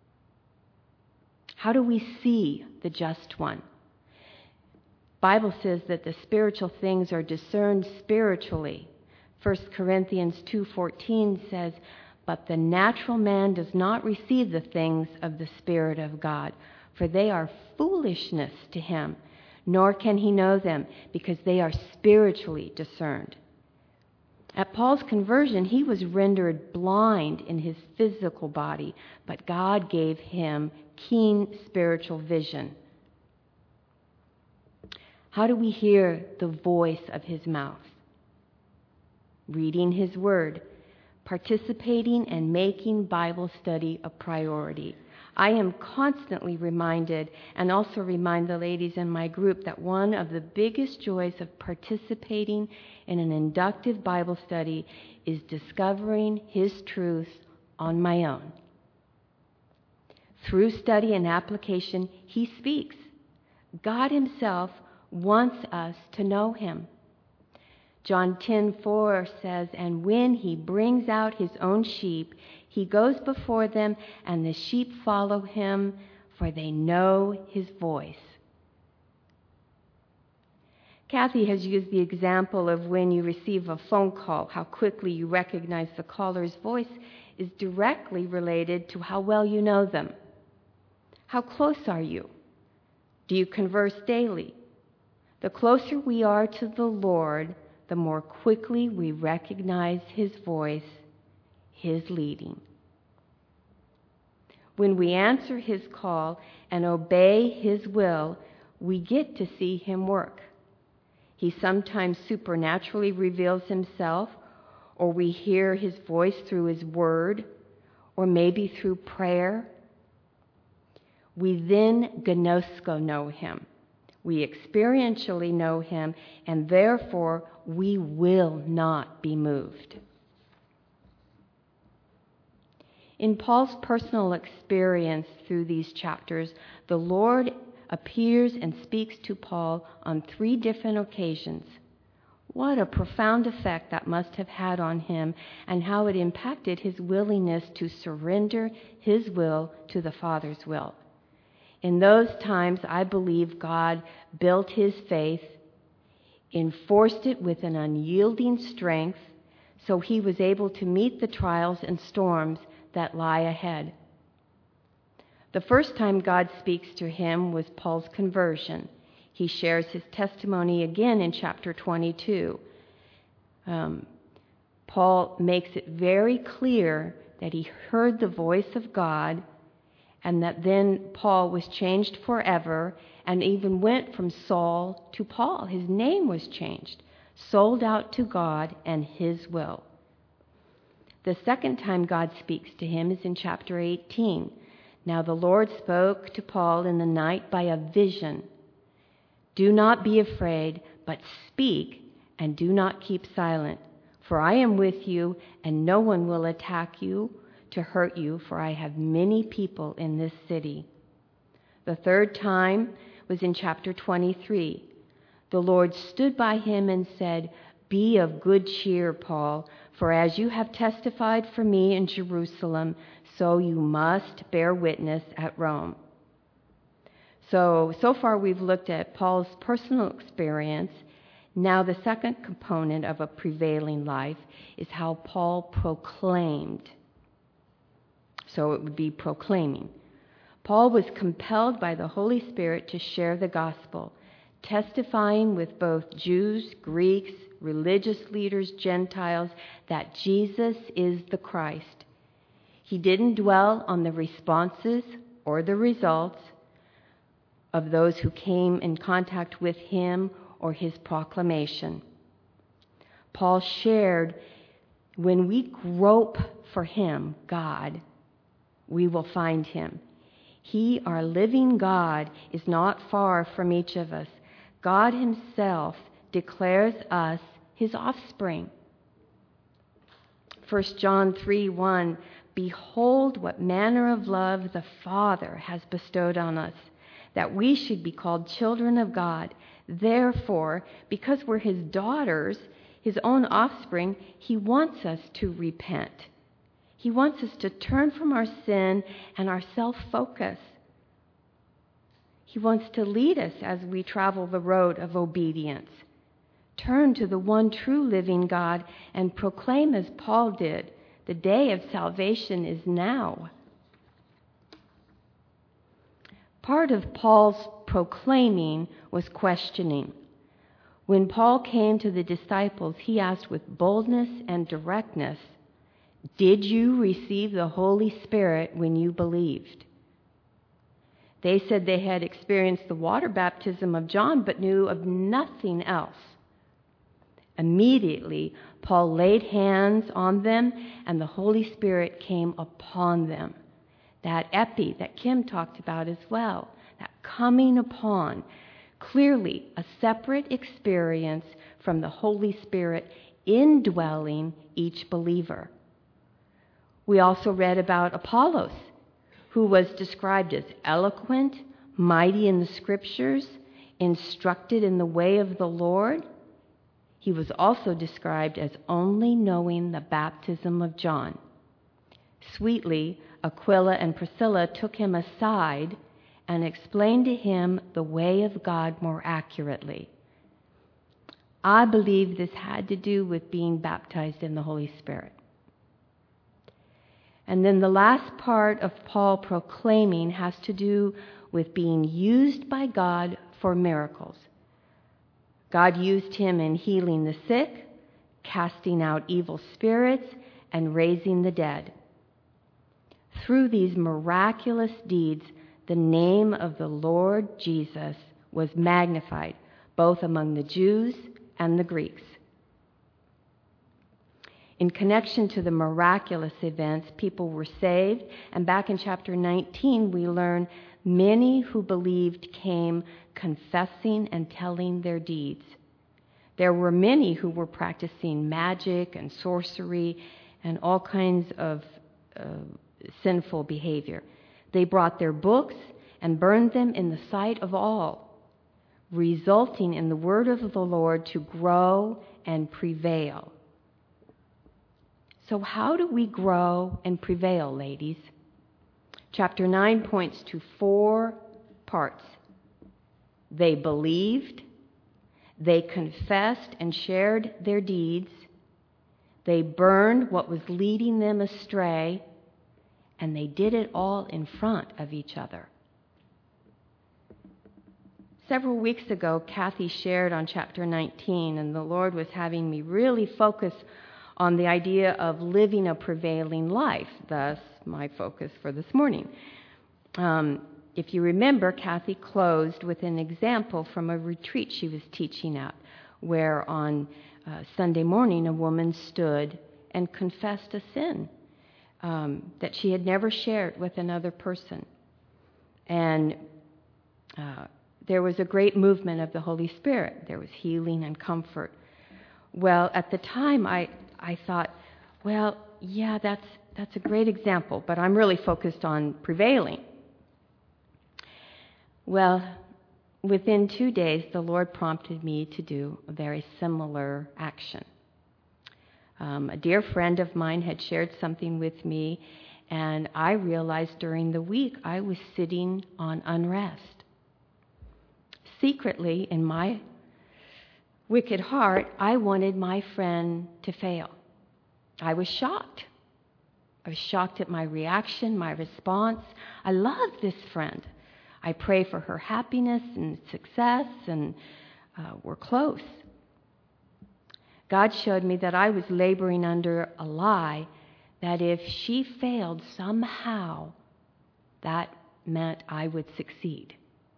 [SPEAKER 1] How do we see the just one? Bible says that the spiritual things are discerned spiritually. First Corinthians two fourteen says, but the natural man does not receive the things of the Spirit of God, for they are foolishness to him, nor can he know them, because they are spiritually discerned. At Paul's conversion, he was rendered blind in his physical body, but God gave him keen spiritual vision. How do we hear the voice of his mouth? Reading his word, participating and making Bible study a priority. I am constantly reminded, and also remind the ladies in my group, that one of the biggest joys of participating in an inductive Bible study is discovering his truths on my own. Through study and application, he speaks. God himself wants us to know him. John ten four says, and when he brings out his own sheep, he goes before them, and the sheep follow him, for they know his voice. Kathy has used the example of when you receive a phone call, how quickly you recognize the caller's voice is directly related to how well you know them. How close are you? Do you converse daily? The closer we are to the Lord, the more quickly we recognize his voice, his leading. When we answer his call and obey his will, we get to see him work. He sometimes supernaturally reveals himself, or we hear his voice through his word, or maybe through prayer. We then gnosko know him. We experientially know him, and therefore we will not be moved. In Paul's personal experience through these chapters, the Lord appears and speaks to Paul on three different occasions. What a profound effect that must have had on him, and how it impacted his willingness to surrender his will to the Father's will. In those times, I believe God built his faith, enforced it with an unyielding strength, so he was able to meet the trials and storms that lie ahead. The first time God speaks to him was Paul's conversion. He shares his testimony again in chapter twenty-two. Um, Paul makes it very clear that he heard the voice of God, and that then Paul was changed forever, and even went from Saul to Paul. His name was changed, sold out to God and his will. The second time God speaks to him is in chapter eighteen. Now the Lord spoke to Paul in the night by a vision. Do not be afraid, but speak, and do not keep silent. For I am with you, and no one will attack you to hurt you, for I have many people in this city. The third time was in chapter twenty-three. The Lord stood by him and said, Be of good cheer, Paul, for as you have testified for me in Jerusalem, so you must bear witness at Rome. So, so far we've looked at Paul's personal experience. Now, the second component of a prevailing life is how Paul proclaimed. So it would be proclaiming. Paul was compelled by the Holy Spirit to share the gospel, testifying with both Jews, Greeks, religious leaders, Gentiles, that Jesus is the Christ. He didn't dwell on the responses or the results of those who came in contact with him or his proclamation. Paul shared, when we grope for him, God, we will find him. He, our living God, is not far from each of us. God himself declares us his offspring. First John three one, behold what manner of love the Father has bestowed on us, that we should be called children of God. Therefore, because we're his daughters, his own offspring, he wants us to repent. He wants us to turn from our sin and our self-focus. He wants to lead us as we travel the road of obedience. Turn to the one true living God and proclaim as Paul did, the day of salvation is now. Part of Paul's proclaiming was questioning. When Paul came to the disciples, he asked with boldness and directness, did you receive the Holy Spirit when you believed? They said they had experienced the water baptism of John, but knew of nothing else. Immediately, Paul laid hands on them, and the Holy Spirit came upon them. That epi that Kim talked about as well, that coming upon, clearly a separate experience from the Holy Spirit indwelling each believer. We also read about Apollos, who was described as eloquent, mighty in the scriptures, instructed in the way of the Lord. He was also described as only knowing the baptism of John. Sweetly, Aquila and Priscilla took him aside and explained to him the way of God more accurately. I believe this had to do with being baptized in the Holy Spirit. And then the last part of Paul proclaiming has to do with being used by God for miracles. God used him in healing the sick, casting out evil spirits, and raising the dead. Through these miraculous deeds, the name of the Lord Jesus was magnified, both among the Jews and the Greeks. In connection to the miraculous events, people were saved, and back in chapter nineteen, we learn many who believed came confessing and telling their deeds. There were many who were practicing magic and sorcery and all kinds of uh, sinful behavior. They brought their books and burned them in the sight of all, resulting in the word of the Lord to grow and prevail. So how do we grow and prevail, ladies? Chapter nine points to four parts. They believed, they confessed and shared their deeds, they burned what was leading them astray, and they did it all in front of each other. Several weeks ago, Kathy shared on chapter nineteen, and the Lord was having me really focus on the idea of living a prevailing life, thus my focus for this morning. Um, if you remember, Kathy closed with an example from a retreat she was teaching at, where on uh, Sunday morning a woman stood and confessed a sin um, that she had never shared with another person. And uh, there was a great movement of the Holy Spirit. There was healing and comfort. Well, at the time, I, I thought, well, yeah, that's that's a great example, but I'm really focused on prevailing. Well, within two days, the Lord prompted me to do a very similar action. Um, a dear friend of mine had shared something with me, and I realized during the week I was sitting on unrest. Secretly, in my wicked heart, I wanted my friend to fail. I was shocked. I was shocked at my reaction, my response. I love this friend. I pray for her happiness and success, and uh, we're close. God showed me that I was laboring under a lie, that if she failed somehow, that meant I would succeed.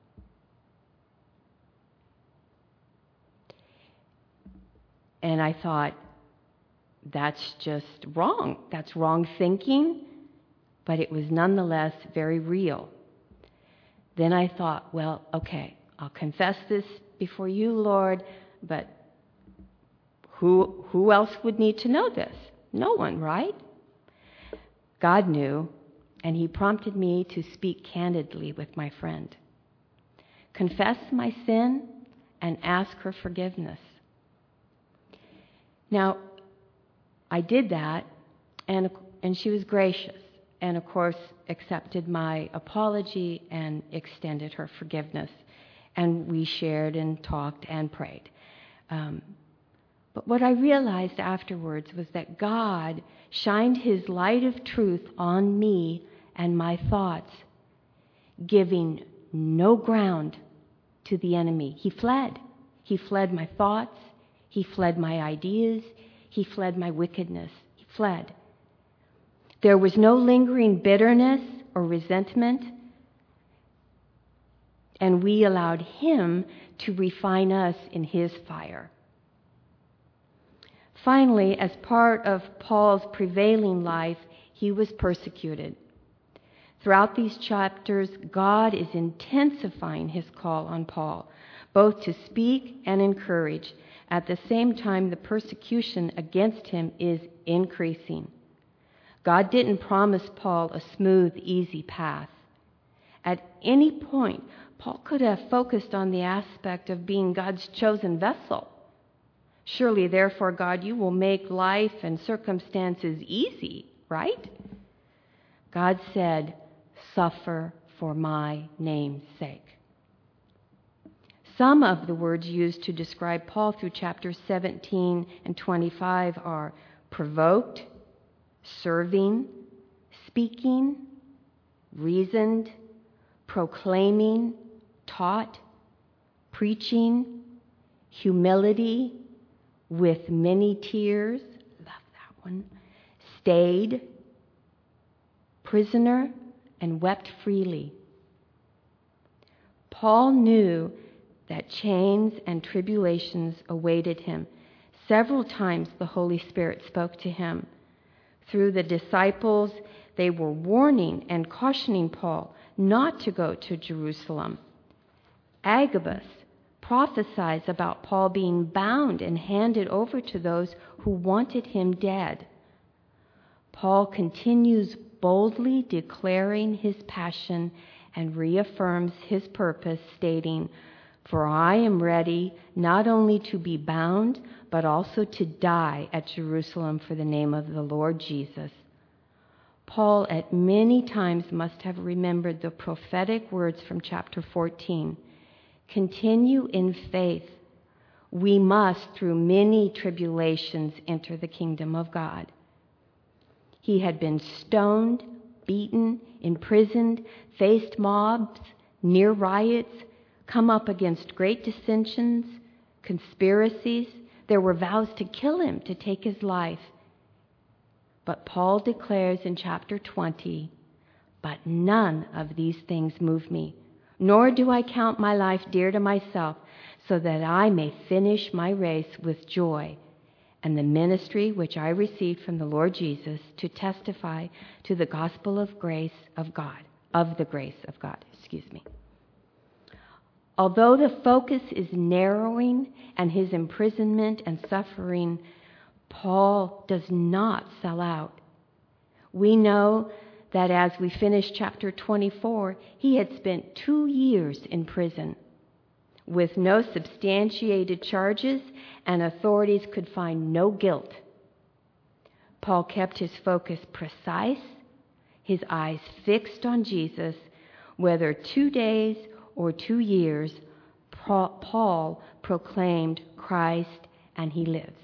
[SPEAKER 1] And I thought, that's just wrong. That's wrong thinking, but it was nonetheless very real. Then I thought, well, okay, I'll confess this before you, Lord, but who who else would need to know this? No one, right? God knew, and he prompted me to speak candidly with my friend. Confess my sin and ask her forgiveness. Now, I did that, and and she was gracious, and of course accepted my apology and extended her forgiveness. And we shared and talked and prayed. Um, but what I realized afterwards was that God shined his light of truth on me and my thoughts, giving no ground to the enemy. He fled. He fled my thoughts. He fled my ideas. He fled my wickedness. He fled. There was no lingering bitterness or resentment, and we allowed him to refine us in his fire. Finally, as part of Paul's prevailing life, he was persecuted. Throughout these chapters, God is intensifying his call on Paul, both to speak and encourage. At the same time, the persecution against him is increasing. God didn't promise Paul a smooth, easy path. At any point, Paul could have focused on the aspect of being God's chosen vessel. Surely, therefore, God, you will make life and circumstances easy, right? God said, suffer for my name's sake. Some of the words used to describe Paul through chapters seventeen and twenty-five are provoked, serving, speaking, reasoned, proclaiming, taught, preaching, humility, with many tears, love that one, stayed, prisoner, and wept freely. Paul knew that chains and tribulations awaited him. Several times the Holy Spirit spoke to him. Through the disciples, they were warning and cautioning Paul not to go to Jerusalem. Agabus prophesies about Paul being bound and handed over to those who wanted him dead. Paul continues boldly declaring his passion and reaffirms his purpose, stating, "For I am ready not only to be bound, but also to die at Jerusalem for the name of the Lord Jesus." Paul at many times must have remembered the prophetic words from chapter fourteen. Continue in faith. We must, through many tribulations, enter the kingdom of God. He had been stoned, beaten, imprisoned, faced mobs, near riots, come up against great dissensions, conspiracies. There were vows to kill him, to take his life. But Paul declares in chapter twenty, "But none of these things move me, nor do I count my life dear to myself, so that I may finish my race with joy and the ministry which I received from the Lord Jesus to testify to the gospel of grace of God, of the grace of God." Excuse me. Although the focus is narrowing and his imprisonment and suffering, Paul does not sell out. We know that as we finish chapter twenty-four, he had spent two years in prison with no substantiated charges, and authorities could find no guilt. Paul kept his focus precise, his eyes fixed on Jesus, whether two days or two years. Paul proclaimed Christ and he lives.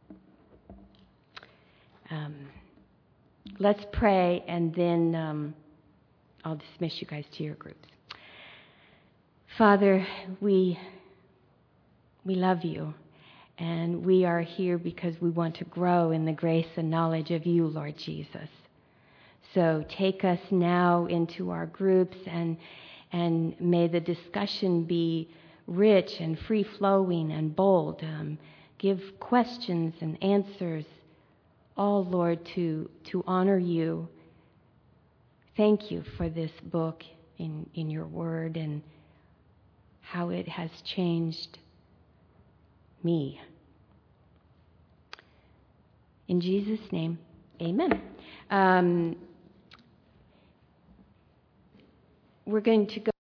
[SPEAKER 1] Um, let's pray, and then um, I'll dismiss you guys to your groups. Father, we we love you, and we are here because we want to grow in the grace and knowledge of you, Lord Jesus. So take us now into our groups, and and may the discussion be rich and free-flowing and bold. Um, give questions and answers, all, Lord, to, to honor you. Thank you for this book in, in your word and how it has changed me. In Jesus' name, amen. Um, we're going to go